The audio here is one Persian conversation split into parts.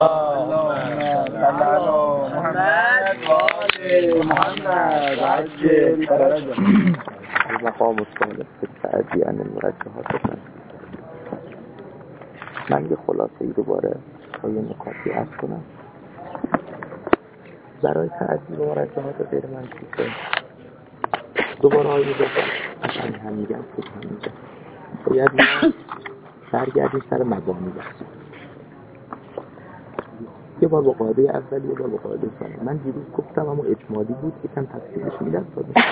محمد عجل فرجه. المقام الثالث في التعدی عن المرجحات. من یه خلاصه‌ای دوباره با یه نکاتی عرض کنم برای تعدی به مرجحات غیر منصوصه. دوباره آیه دوباره هم میگم خود هم میگم باید ما برگردیم سر مبانی بحثی، یه بار با قاعده اولی یه بار با قاعده ثانی. من دیروز گفتم اما اجمالی بود یکم تفصیلش میدم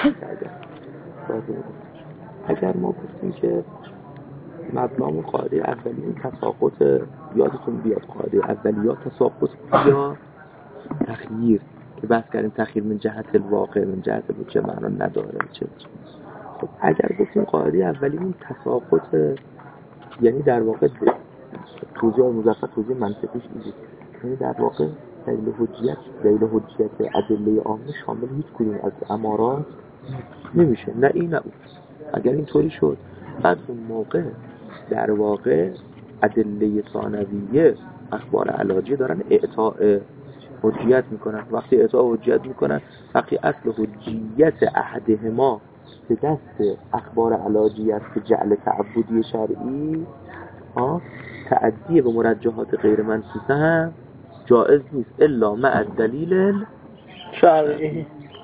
اگر ما گفتیم که مبنامون قاعده اولی تساقط، یادتون بیاد قاعده اولیات تساقط یا تخییر که بحث کردیم تخییر من جهت الواقع من جهت چه معنا نداره چه. خب اگر گفتیم قاعده اولیمون تساقط یعنی در واقع توضیح مظفر توضیح منطقیش اینه، یعنی در واقع دلیل حجیت ادله عامه شامل هیچ کدوم از امارات نمیشه، نه این نه اون. اگر اینطوری شد بعد اون موقع در واقع ادله ثانویه اخبار علاجی دارن اعطاء حجیت میکنن. وقتی اعطاء حجیت میکنن وقتی اصل حجیت احدهما به دست اخبار علاجی است که جعل تعبدی شرعی تعدی به مرجحات غیر منصوصه هم جائز نیست الا مع الدلیل شرعی.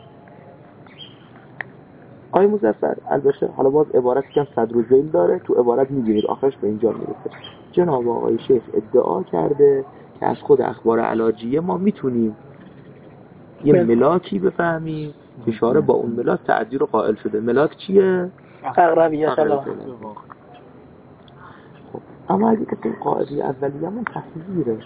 آقای مظفر البته حالا باز عبارتی که صدر و ذیل داره، تو عبارت می‌بینید آخرش به اینجا میرسه. جناب آقای شیخ ادعا کرده که از خود اخبار علاجیه ما میتونیم یه ملاکی بفهمیم که اشاره با اون ملاک تعدی رو قائل شده. ملاک چیه؟ اقربیت الله. خب اما اگه که قاعده اولیه من تخییره.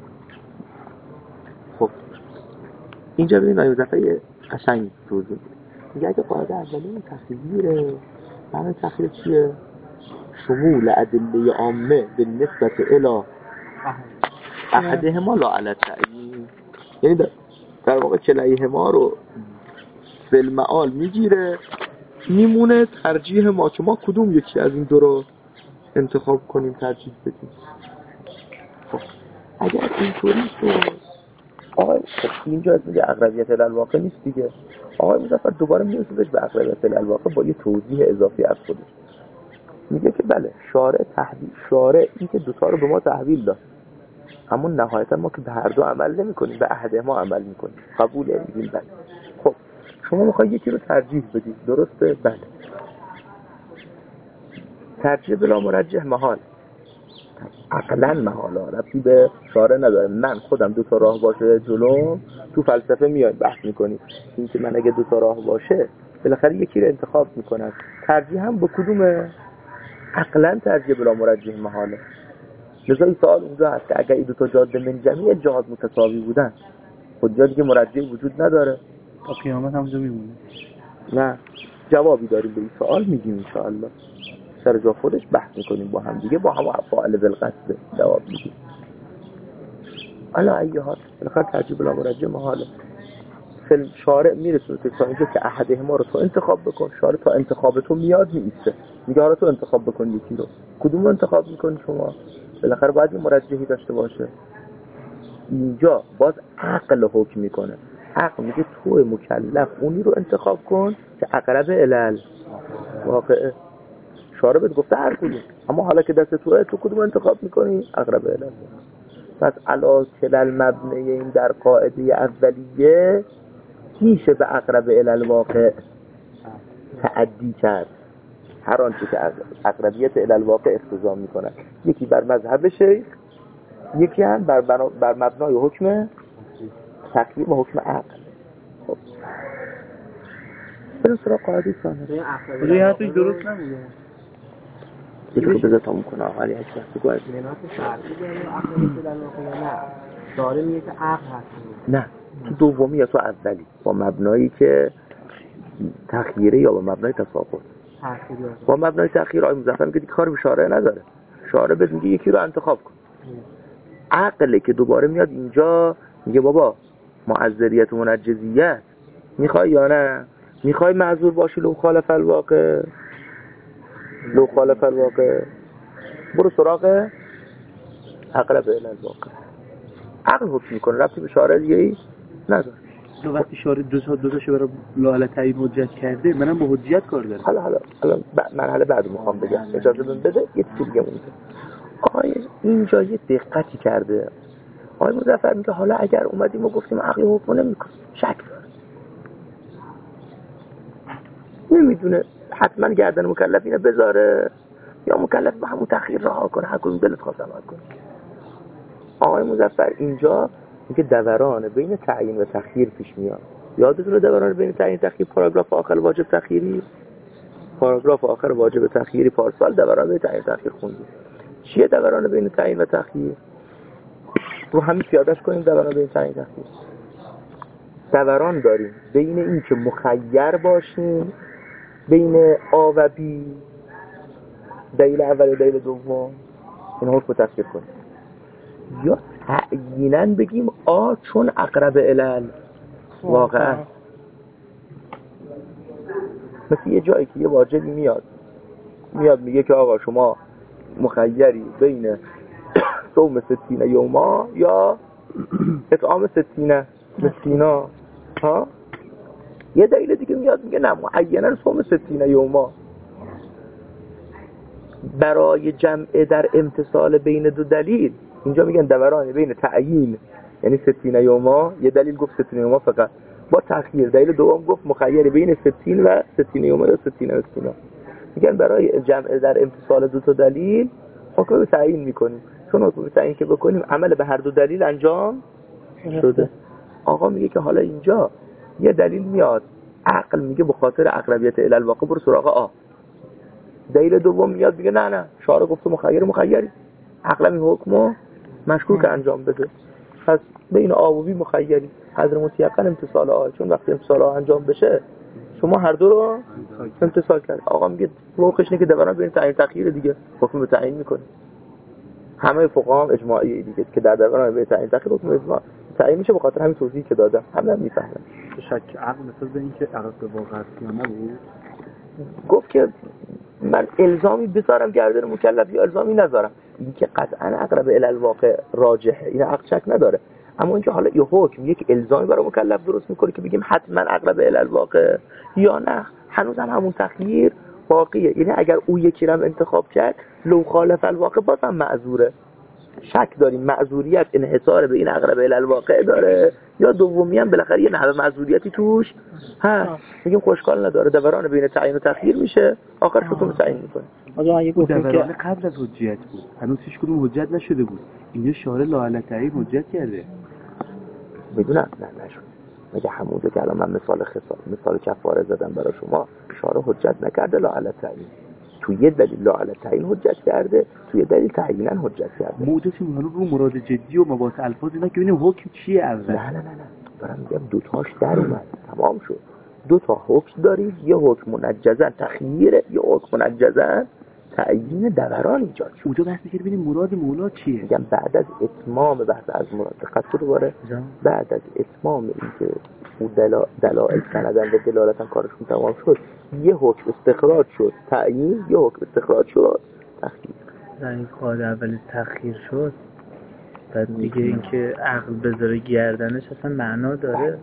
خب اینجا ببین آیه مظفر قشنگ توضیح میگه اگه قاعده اولیه تخییره، معنی تخییر چیه؟ شمول ادله عامه به نسبت الی احدهما لا علی التعیین، یعنی در واقع کلیهما رو فی المعال میگیره، میمونه ترجیح ما که ما کدوم یکی از این دو رو انتخاب کنیم ترجیح بدیم. خب اگر اینطوری شد آقای اینجا از میگه اقربیت الواقع نیست دیگه. آقای مظفر دوباره میرسیدش به اقربیت الواقع با یه توضیح اضافی از خودش. میگه که بله شارع این که دوتا رو به ما تحویل داد، اما نهایتا ما که به هر دو عمل نمی کنیم، به احد ما عمل میکنیم. قبوله؟ میگیم بله. خب شما میخوای یکی رو ترجیح بدید، درسته؟ بله. ترجیح بلا مرجح محال، عقلا محال، ربطی به شارع نداره. من خودم دوتا راه باشه جلو تو فلسفه میایم بحث میکنیم این که من اگه دوتا راه باشه بالاخره یکی رو انتخاب میکنم، ترجیح هم به کدومه؟ عقلا ترجیح بلا مرجح محاله. لذا این سوال اونجا هست که اگر این دوتا جاده من جمیع جهات متساوی بودن خود جا دیگه مرجح وجود نداره، تا قیامت همونجا میمونه. نه جوابی داریم به این سوال میگیم انشاءالله سر جا خودش بحث میکنیم با هم دیگه، با هم افعال بالقصد جواب میدیم. الا ایهات بالاخره ترجیح بلا مرجح محاله. فیلم شارع میرسونه تا اینجا که احدهما رو تو انتخاب بکن. شارع تا انتخاب تو میاد میسته، میگه آره تو انتخاب بکن یکی رو. کدوم رو انتخاب میکنی شما؟ بالاخره باید یه مرجحی داشته باشه. اینجا باز عقل حکم میکنه. عقل میگه تو مکلف اونی رو انتخاب کن که اقرب الی الواقع. شارع بهت گفته هر کدوم، اما حالا که دست توئه تو کدوم انتخاب میکنی؟ اقرب الی. پس علا کلال مبنی این در قاعده اولیه میشه به اقرب الی الواقع تعدی کرد. هر آنچه که اقربیت الی الواقع اقتضا میکنه، یکی بر مذهب شیخ، یکی هم بر مبنای حکم تقییم و حکم عقل. خب بریم سراغ قاعده ثانیه. روی حرفش درست نبوده. یکی رو بذار تا میکنه آخری هست بگو از منات شرعی داره و عقل در واقع نه داره میگه که عقل هست. نه تو دومی یا تو اولی با مبنایی که تخییره یا با مبنای تساقط. با مبنای تخییر آقای مظفر میگه دیگه کار به شارع نداره. شارع بهت میگه یکی رو انتخاب کن. عقله که دوباره میاد اینجا میگه بابا معذریت و منجزیت میخوای یا نه؟ میخوای معذور باشی لو خالف الواقع؟ لو خالف الواقع برو سراغ اقرب الی الواقع. عقل حکم میکنه، ربطی به شارع دیگه ای نداره. تو وقتی شارع دو تاشو برای لاعل تعیین حجت کرده، منم با حجت کار دارم. حالا مرحله بعد میخوام بگم، اجازه بده یه چیزی دیگه مونده. آقای اینجا یه دقتی کرده. آقای مظفر میگه حالا اگر اومدیم و گفتیم عقل حکم نمیکنه، شک داره، نمیدونه حتما گردن مکلف اینو بذاره یا مکلف به همون تأخیر رها کنه، هر کدوم دلت خواست عمل کنه. آقای مظفر اینجا میگه دوران بین تعیین و تأخیر پیش میاد. یادتونه دوران بین تعیین و تأخیر پاراگراف آخر واجب تأخیری، پاراگراف آخر واجب تأخیری پارسال دوران بین تعیین و تأخیر خوندیم. چیه دوران بین تعیین و تأخیر؟ رو همین پیادهش کنیم. دوران بین تعیین و تأخیر دوران داریم بین این که مخیر باشیم بین آ و بی، دلیل اول و دلیل دوم، این حکم تفسیر کنیم، یا تعییناً بگیم آ چون اقرب الال واقعا. مثل یه جایی که یه واجبی میاد میگه که آقا شما مخیری بین صوم 60 یوما یا اطعام 60 مسکینا ها. یه دلیل دیگه میاد میگه نه معینا صوم 60 یوما. برای جمع در امتصال بین دو دلیل اینجا میگن دوران بین تعیین یعنی 60 یوما، یه دلیل گفت 60 یوما فقط با تأخیر، دلیل دوم گفت مخیر بین 60 و 60 یوما یا 60 مسکینا. میگن برای جمع در امتصال دو تا دلیل حکم تعیین میکنیم، چون حکم تعیین که بکنیم عمل به هر دو دلیل انجام شده. آقا میگه که حالا اینجا یه دلیل میاد، عقل میگه به خاطر اقربیت الی الواقع برو سراغ آ. دلیل دوم میاد میگه نه شارع گفته مخیری، عقل این حکمو مشکوک انجام بده، پس بین آ و بی مخیری، حضر متیقن امتصال آ، چون وقتی امتصال آ انجام بشه شما هر دو رو امتصال کرد. آقا میگه روخش اینه که دوران بین تعیین تأخیر دیگه حکم به تعیین میکنه. همه فقها هم اجماعی دیگه که در دوران بین تعیین تأخیر حکم اجماع تعیین میشه، به خاطر همین توضیحی که دادم همه میفهمن. شک عقل مثلا به این که عقل به واقع است یا نبود، گفت که من الزامی بذارم گردن مکلف یا الزامی نذارم، این که قطعا اقرب الی الواقع راجحه، این عقل شک نداره. اما اینکه حالا یه حکم یک الزامی برای مکلف درست میکنه که بگیم حتما اقرب الی الواقع یا نه، هنوز هم همون تخییر باقیه. یعنی اگر او یکی رو انتخاب کرد لو خالف الواقع بازم معذوره. شک داریم معذوریت انحصار به این اقرب الی الواقع داره یا دومی هم بالاخره یه نحوه معذوریتی توش هست. میگیم خوشحال نداره، دوران بین تعیین و تأخیر میشه، آخرش حکم تعیین میکنه. آقا اگه گفتیم که قبل از حجت بود، هنوز هیچ کدوم حجت نشده بود، اینجا شارع لاعل تعیین حجت کرده. میدونم نه نشد. مگه همونجا که الان من مثال کفاره زدم برای شما، شارع حجت نکرده لاعل تعیین، توی یه دلیل لاعل تعیین حجت کرده، توی دلیل تعیینا حجت کرده. موضوعی حالا رو مراد جدی و مباحث الفاظ اینا که ببینیم حکم چیه اول. نه دارم میگم دوتاش در اومد، تمام شد. دو تا حکم دارید، یه حکم منجزا تخییره، یه حکم منجزا تعیین دوران ایجاد شد. اونجا بحث می‌کنیم ببینیم مراد مولا چیه. میگم بعد از اتمام بحث از مراد دقت دوباره، بعد از اتمام اینکه اون دلائل سندن و دلالتاً کارشون تمام شد، یه حکم استخراج شد تعیین، یه حکم استخراج شد تخییر. این قاعده اولی تأخیر شد، بعد دیگه اینکه عقل بذاره گردنش اصلا معنا داره.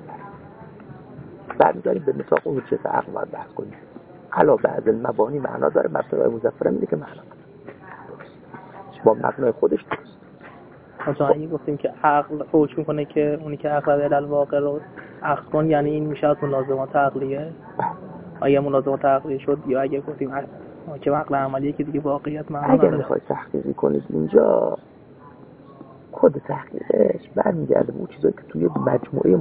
بعد داریم به مثال حجت عقل باید بحث کنیم. علا بعض المبانی معنا داره، مبنای مظفر میگه که معنا با مبنای خودش درست. مثلا اگه گفتیم که عقل حکم میکنه که اونی که اقرب الی الواقع رو عقل کن، یعنی این میشه از ملازمات عقلیه. اگه ملازمات عقلیه شد، یا اگه گفتیم که عقل عملیه که دیگه واقعیت معنا نداره. اگه میخواید تحقیقی کنید اینجا، خود تحقیقش برمیگرده به اون چیزایی که توی مجموعه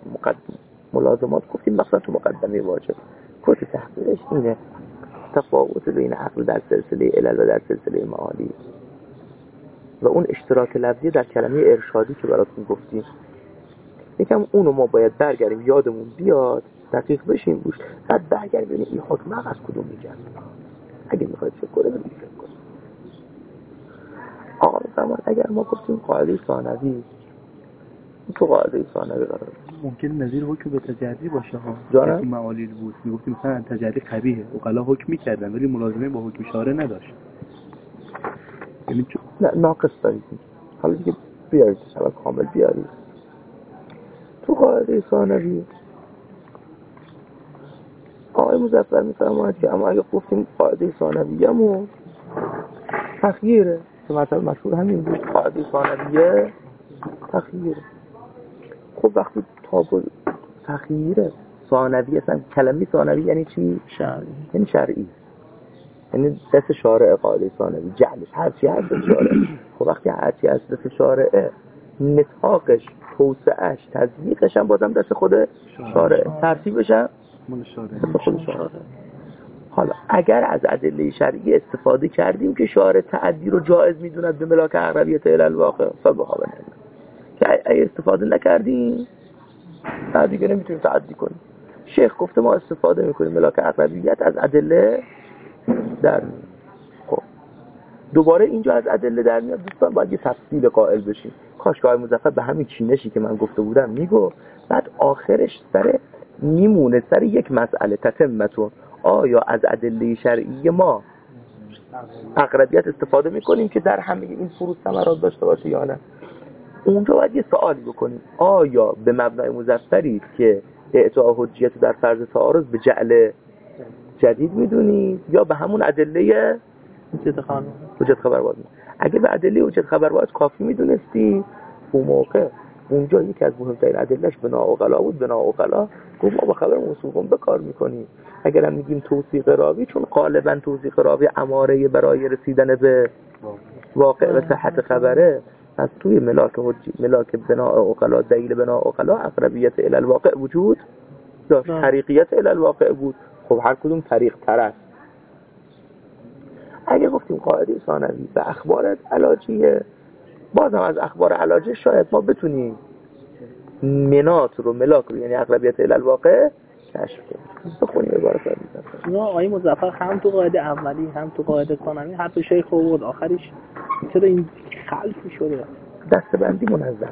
ملازمات گفتیم، مثلا تو مقدمه واجب. خود تحقیقش اینه، تفاوت بین عقل در سلسله علل و در سلسله معالی و اون اشتراک لفظی در کلمه ارشادی که براتون گفتیم. یکم اونو ما باید برگردیم یادمون بیاد، دقیق بشیم روش، بعد برگردیم ببینیم این حکم از کدوم میگن. اگه میخواید فکر کنید فکر کنید. آقا فرمان اگر ما گفتیم قاعده ثانوی، تو قاعده ثانوی قرار ممکن نظیر حکم به تجری باشه ها. جانم؟ تو معالی بود میگفتیم مثلا تجری قبیحه، اوقلا حکم میکردن ولی ملازمه با حکم شارع نداشت. یعنی نه ناقص دارید. حالا دیگه بیارید اول کامل بیارید. تو قاعده ثانوی آقای مظفر میفرماید که اما اگه گفتیم قاعده ثانویه‌مون تخییره که مثلا مشهور همین بود، قاعده ثانویه تخییره. خب وقتی تابع تخییره ثانوی، اصلا کلمه ثانوی یعنی چی؟ شرعی. یعنی شرعی، یعنی دست شارع قاعده ثانوی جعلش هرچی هست شارع. خب وقتی هرچی هست دست شارعه، نطاقش، توسعهش، تضییقش هم بازم دست خود شارع، ترتیبش هم مال شارع خود شارع. حالا اگر از ادله شرعی استفاده کردیم که شارع تعدی رو جایز میدوند به ملاک اقربیت الی الواقع فبها و نعم، که اگه استفاده نکردیم بعد دیگه نمیتونیم تعدی کنیم. شیخ گفته ما استفاده میکنیم ملاک اقربیت از ادله در میاد. خب دوباره اینجا از ادله در میاد دوستان، باید یه تفصیل قائل بشیم. کاش که آقای مظفر به همین چینشی که من گفته بودم میگو، بعد آخرش سر میمونه سر یک مسئله تتمتون، آیا از ادله شرعی ما اقربیت استفاده میکنیم که در همه این فروض ثمرات داشته باشه یا نه. اونجا باید یه سوالی بکنیم، آیا به مبنای مظفری که اعطاء حجیت در فرض تعارض به جعل جدید میدونید یا به همون ادله حجت خبر باید؟ اگه به ادله حجت خبر باید کافی میدونستی اون موقع اونجا یکی از مهمترین ادلهش بنا عقلا بود. بنا عقلا گفت ما با خبر موصوفون به کار میکنیم. اگر هم میگیم توثیق راوی، چون غالبا توثیق راوی اماره برای رسیدن به واقع و صحت خبره، از توی ملاک بنا عقلا، دلیل بنا عقلا اقربیت الی الواقع وجود داشت، طریقیت الی الواقع بود. خب هر کدوم طریق تر است. اگه گفتیم قاعده ثانوی به اخبار علاجیه، بازم از اخبار علاجی شاید ما بتونیم منات رو، ملاک رو، یعنی اقربیت الی الواقع کشف کنیم. بخونیم عبارت رو میذارم. آقای مظفر هم تو قاعده اولی هم تو قاعده ثانوی حرف شیخ آورد، آخرش چرا این خلفی شده؟ دستبندی منظمه.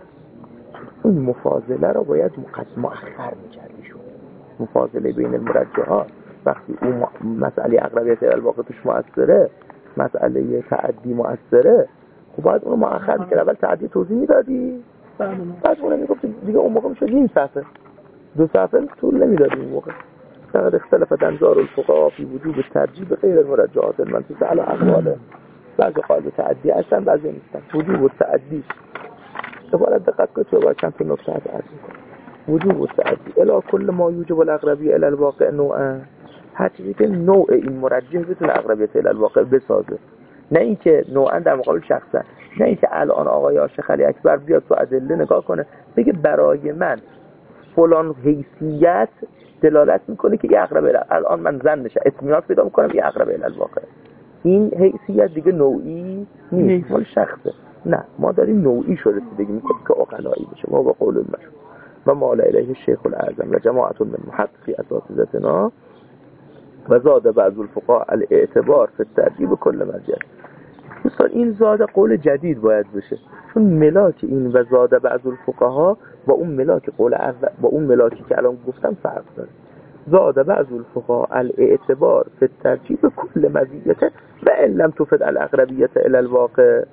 اون مفاضله رو باید مؤخر می‌کردی شد. مفاضله بین المرجحات وقتی اون مسئله اقربیت الی الواقع توش مؤثره، مسئله تعدی مؤثره، خب باید اون رو مؤخر می‌کردی. اول تعدی توضیح میدادی، بعد اون میگفت دیگه اون موقع میشد نیم صفحه، 2 صفحه طول نمیدادی اون موقع. فقط اختلافت انظار الفقهاء فی وجوب ترجیح غیر المرجحات المنصوصه علی اقواله. بعضی قاعده تعدی هستن بعضی نیستن. وجوب التعدی عبارت دقت کنید، تو باید چند تا نکته عرض کنم. وجوب التعدی الی کل ما یوجب الاقربیه الی الواقع نوعا، هر چیزی که نوع این مرجح بتونه اقربیت الی الواقع بسازه، نه اینکه نوعا در مقابل شخصا، نه اینکه الان آقای عاشق علی اکبر بیاد تو ادله نگاه کنه بگه برای من فلان حیثیت دلالت میکنه که یه اقرب الان من زن نشه اطمینان پیدا میکنم یه اقرب الی الواقع. این حیثیت دیگه نوعی نیست، مال شخصه. نه، ما داریم نوعی شو رسیدگی میکنیم که عقلایی بشه. ما با قول المشهور و ما علیه الشیخ الاعظم و جماعت من محققی اساتذتنا و زاد بعض الفقهاء الاعتبار فی الترجیح کل مرجع. دوستان این زاد قول جدید باید بشه، چون ملاک این و زاد بعض الفقهاء با اون ملاک قول اول با اون ملاکی که الان گفتم فرق داره. زاد بعض الفقهاء الاعتبار فی الترجیح کل مزیته و ان لم تفد الاقربیت الی الواقع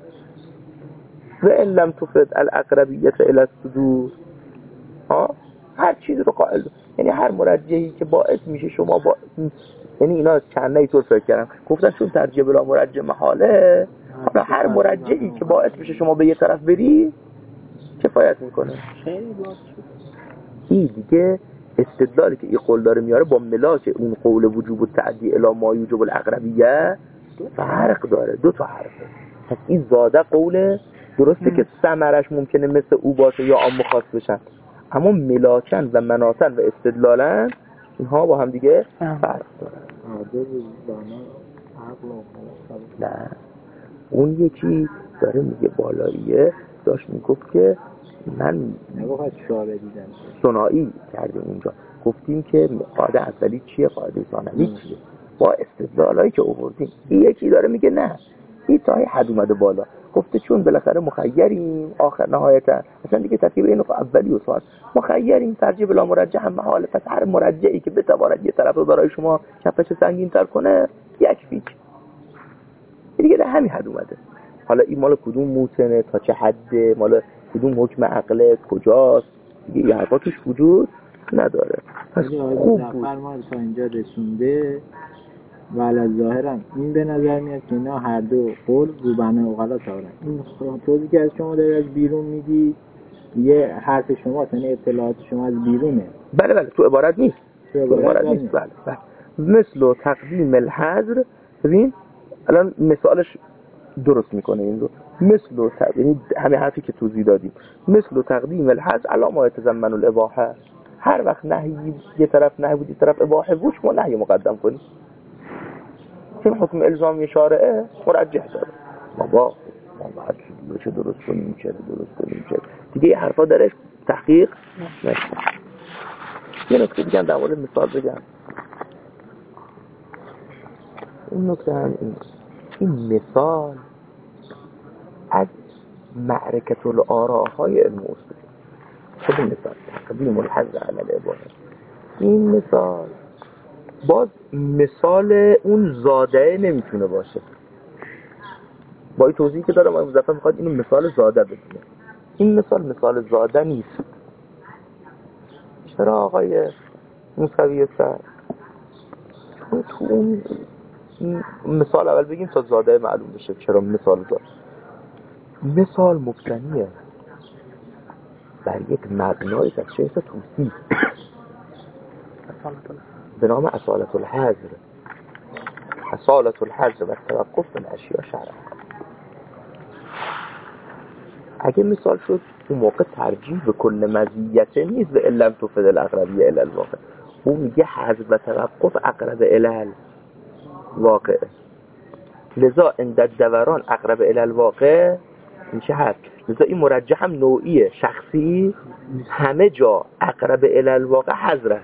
و ان لم تفد الاقربیت الی الصدور. هر چیز رو قائل، یعنی هر مرجحی که باعث میشه شما یعنی اینا چند طور فکر کردن گفتن چون ترجیح بلا مرجح محاله، حالا هر مرجحی که باعث میشه شما به یه طرف بری کفایت میکنه. این دیگه استدلالی که این قول داره میاره با ملاک اون قول وجوب التعدی الی ما یوجب الاقربیه فرق داره، 2 تا حرفه. پس این زاده قول درسته که ثمرش ممکنه مثل او باشه یا عام خاص بشن، اما ملاکن و مناطن و استدلالن اینها با هم دیگه فرق دارن. نه، اون یکی داره میگه بالاییه داشت میگفت که من نگفت شعبه دیدن ثنایی کردیم اونجا، گفتیم که قاعده اولی چیه قاعده ثانوی چیه با استدلالایی که آوردیم. این یکی داره میگه نه، این تا حد اومده بالا، گفته چون بالاخره مخیریم آخر نهایتا اصلا دیگه ترتیب اینو اولی و ثانی مخیریم ترجیح بلا مرجح هم محاله. پس هر مرجحی که بتواند یه طرف رو برای شما کفش سنگین تر کنه یکفیه. دیگه در همین حد اومده. حالا این مال کدوم موتنه، تا چه حده، مال کدوم حکم عقله، کجاست، دیگه این حرفا توش وجود نداره. پس خوب بود ما تا اینجا رسونده و علی ظاهرم این به نظر میاد که اینا هر دو قول رو بنا اوغلا تارن. این توضیحی که از شما دارید از بیرون میدی یه حرف شما، یعنی اطلاعات شما از بیرونه. بله تو عبارت نیست، تو عبارت نیست. بله. مثل تقدیم الحظر، ببین الان مثالش درست میکنه این رو، مثل یعنی همین حرفی که توضیح دادیم، مثل تقدیم الحظر علی ما یتضمن الاباحه. هر وقت نهی یه طرف نهی بود یه طرف اباحه بود، شما نهی مقدم کنید، چون حکم الزامی شارعه مرجح داره. بابا ما باید چه درست کنیم چه دیگه این حرفا درش تحقیق نشه. یه نکته دیگه در مورد مثال بگم. این نکته هم این مثال از معرکت الآراء‌های علم اصول. خود مثال تقدیم الحظر علی الاباحه، این مثال باز مثال اون زاده نمیتونه باشه. با این توضیحی که دارم مظفر میخواد اینو مثال زاده بدونه. این مثال زاده نیست. چرا آقای موسوی سر؟ چون تو اون مثال اول بگیم تا زاده معلوم بشه چرا مثال زاده. مثال مبتنیه بر یک مبنای از شیخ توسی به نام اصالت الحظر. اصالت الحظر و توقف من اشیاء شرعه. اگه مثال شد اون موقع ترجیح به کل مزیت نیست به علم تفید الاقربیه الی الواقع. اون میگه حذف و توقف اقرب الی الواقع. لذا عند الدوران اقرب الی الواقع میشه حذف. لذا این مرجح هم نوعیه، شخصی همه جا اقرب الی الواقع حذف.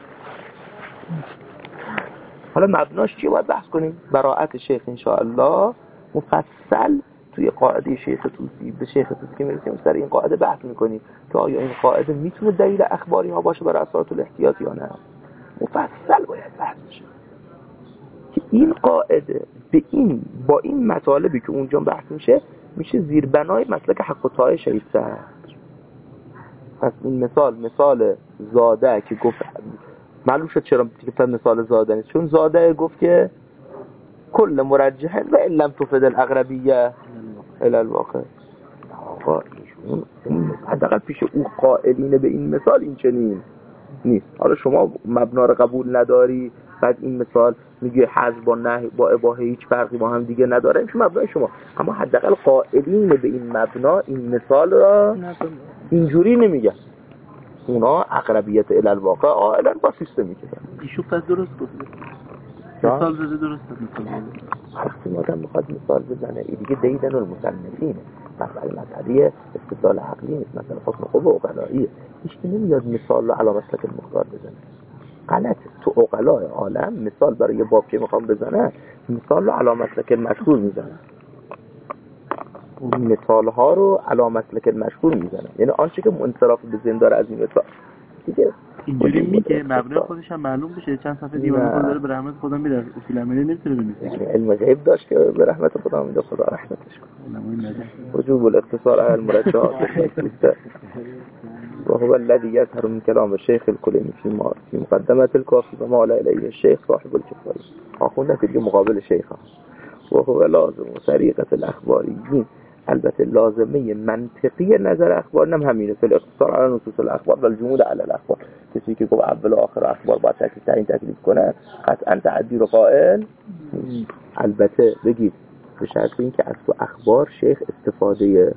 حالا مبناش چیه باید بحث کنیم؟ براءت شیخ انشاءالله مفصل توی قاعده شیخ توسی به شیخ توسی که میرسیم سر این قاعده بحث میکنیم که آیا این قاعده میتونه دلیل اخباری ها باشه برای اثرات الاحتیاط یا نه. مفصل باید بحث بشه که این قاعده به این با این مطالبی که اونجا بحث میشه زیربنای مسلک حق و طاعه شیخ صدر. پس این مثال زاده که گفت معلوم شد چرا دیگه مثال زاده نیست، چون زاده گفت که کل مرجح و لم تفید الاقربیه الی الواقع. آقا ایشون حداقل پیش او قائلین به این مثال این چنین نیست. حالا شما مبنا رو قبول نداری، بعد این مثال میگه حذف با نهی با اباحه هیچ فرقی با هم دیگه نداره، این مبنای شما. اما حداقل قائلین به این مبنا این مثال را اینجوری نمیگن. اونا اقربیت الی الواقع عائلا با سیستمی که دارن. ایشون پس درست گفته. مثال بده درست مثال. وقتی آدم میخواد مثال بزنه این دیگه دیدن المصنفین، مسئله مذهبی استدلال عقلی نیست، مسئله حکم خوب و عقلاییه. هیچ کی نمیاد مثال رو علی مسلک المختار بزنه. غلطه. تو عقلای عالم مثال برای یه باب که میخوام بزنه مثال رو علی مسلک المشهور میزنه. اون مثال ها رو علی مسلک المشهور میزنه، یعنی آنچه که انصراف به ذهن داره از این مثال دیگه اینجوری میگه مبنای خودش هم معلوم بشه. چند صفحه دیوان خود داره به رحمت خدا میره، اصول عملی نمیتونه بنویسه. علم غیب داشت که به رحمت خدا میده، خدا رحمتش کنه. وجوب الاقتصار على المرجعات وهو الذي يظهر من كلام الشيخ الكليني في مقدمة الكافي وما لا إليه الشيخ صاحب الكفاية. آخونا که دیگه مقابل شیخ وهو لازم طریقة الأخباريين. البته لازمه منطقی نظر اخبار نم همینه، فی الاقتصار على نصوص الاخبار و الجمود على الاخبار. کسی که گفت اول و آخر اخبار باید تکلیف کنه قطعا تعدی رو قائل. البته بگید به شرط اینکه از تو اخبار شیخ استفاده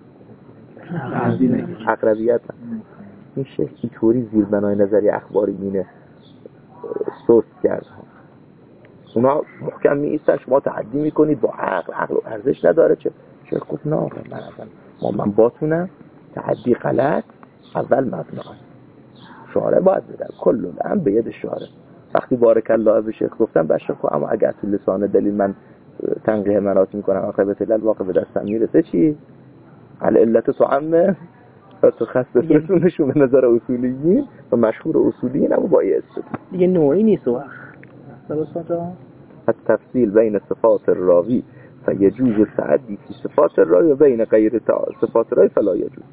اقربیت این شیخ اینطوری زیر بنای نظری اخباری مینه سوست کرد. اونا محکم میایستن، شما تعدی میکنید با عقل و ارزش نداره. چه شیخ گفت نه من باتونم تعدی غلط اول مبنا شارع باید بدن کل الامر به ید شارع. وقتی بارک الله به شیخ گفتم بشر خب اما اگر تو لسان دلیل من تنقیح منات میکنم عاقبت الواقع به دستم میرسه چی؟ علت تعمه تو خسته رسونشون به نظر اصولیین و مشهور اصولیین اما با ای استدلال دیگه نوعی نیست وقت درست آنجا التفصیل بین صفات الراوی فیجوز التعدی فی صفات الرای و بین غیر صفات الرای فلا یجوز.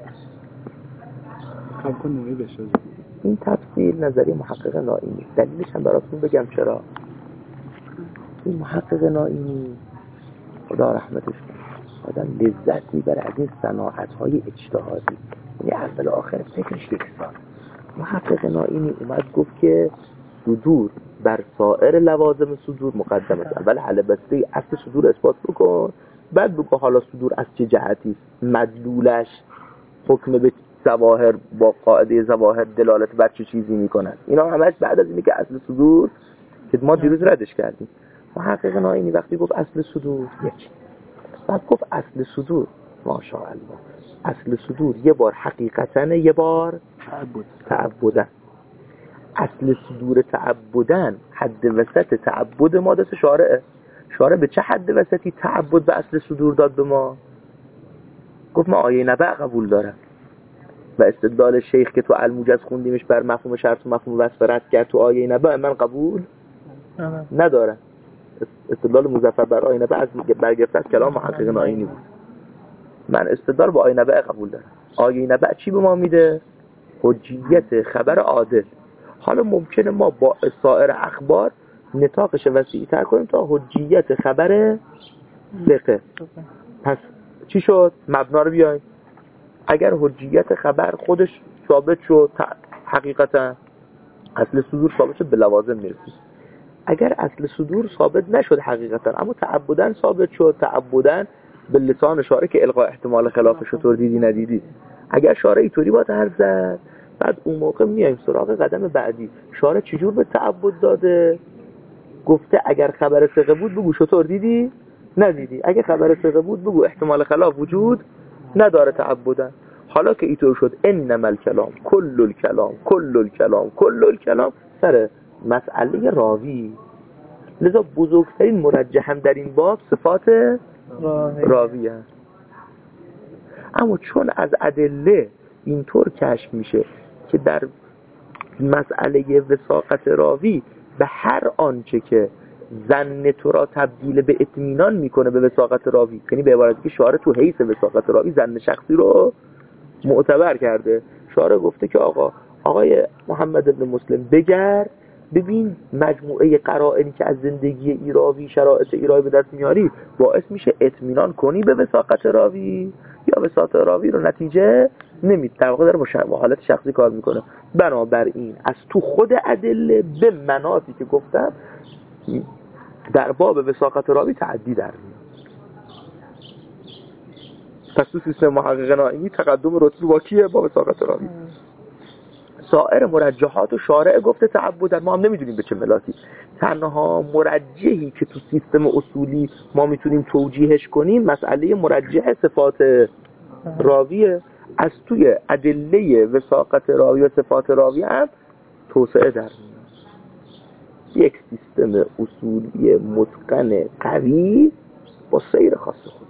این تفصیل نظری محقق نائینی. دلیلش هم براتون بگم چرا. این محقق نائینی خدا رحمتش کنه آدم لذت میبره از این صناعت‌های اجتهادی، یعنی اول آخر فکرش یکسان. محقق نائینی اومد گفت که صدور بر سایر لوازم صدور مقدم است. اول حل بسته اصل صدور اثبات بکن، بعد بگو حالا صدور از چه جهتی است، مدلولش حکم به ظواهر با قاعده ظواهر دلالت بر چه چیزی میکنند. اینا همش بعد از اینه که اصل صدور که ما دیروز ردش کردیم. محقق نائینی وقتی گفت اصل صدور یک، بعد گفت اصل صدور ماشاءالله اصل صدور یه بار حقیقتاً یه بار تعبداً. اصل صدور تعبداً حد وسط تعبد ما دست شارعه. شارع به چه حد وسطی تعبد به اصل صدور داد به ما؟ گفت ما آیه نبع قبول دارم و استدلال شیخ که تو الموجز خوندیمش بر مفهوم شرط و مفهوم وصف رد کرد تو آیه نبع من قبول ندارم. استدلال مظفر بر آیه نبع از برگرفته از کلام محقق نائینی بود. من استدلال با آیه نبع قبول دارم. آیه نبع چی به ما میده؟ حجیت خبر عادل. حالا ممکنه ما با سایر اخبار نطاقش وسیع‌تر کنیم تا حجیت خبر ثقه. پس چی شد؟ مبنا رو بیایم. اگر حجیت خبر خودش ثابت شد حقیقتا اصل صدور ثابت شد به لوازم میرسید. اگر اصل صدور ثابت نشد حقیقتا اما تعبداً ثابت شد، تعبداً به لسان شارع که القا احتمال خلافش رو طور دیدی ندیدی، اگر شارع اینطوری با حرف زد، بعد اون موقع میایم سراغ قدم بعدی. شارع چجور به تعبد داده؟ گفته اگر خبر ثقه بود بگو شطور دیدی ندیدی، اگر خبر ثقه بود بگو احتمال خلاف وجود نداره تعبداً. حالا که اینطور شد انما الکلام کل الکلام کل الکلام کل الکلام سر مسئله راوی، لذا بزرگترین مرجح هم در این باب صفات راوی هست. اما چون از ادله اینطور کشف میشه که در مسئله وثاقت راوی به هر آنچه که ظن تو را تبدیل به اطمینان میکنه به وثاقت راوی، یعنی به عبارتی که شارع تو حیث وثاقت راوی ظن شخصی رو معتبر کرده. شارع گفته که آقای محمد بن مسلم بگرد ببین مجموعه قرائنی که از زندگی ایراوی شرایط ایراوی به دست میاری باعث میشه اطمینان کنی به وثاقت راوی یا وثاقت راوی رو نتیجه نمیده، در واقع داره با حالت شخصی کار میکنه. بنابراین از تو خود ادله به مناطی که گفتم در باب وثاقت راوی تعدی در میاد. پس تو سیستم محقق نائینی تقدم رتبه با کیه؟ با وثاقت راوی. سایر مرجحات و شارع گفته تعبدن، ما هم نمیدونیم به چه ملاکی. تنها مرجحی که تو سیستم اصولی ما میتونیم توجیهش کنیم مسئله مرجح صفات راویه. از توی ادله وثاقت راوی و صفات راوی هم توسعه در میاد. یک سیستم اصولی متقن قوی با سیر خاص خودش.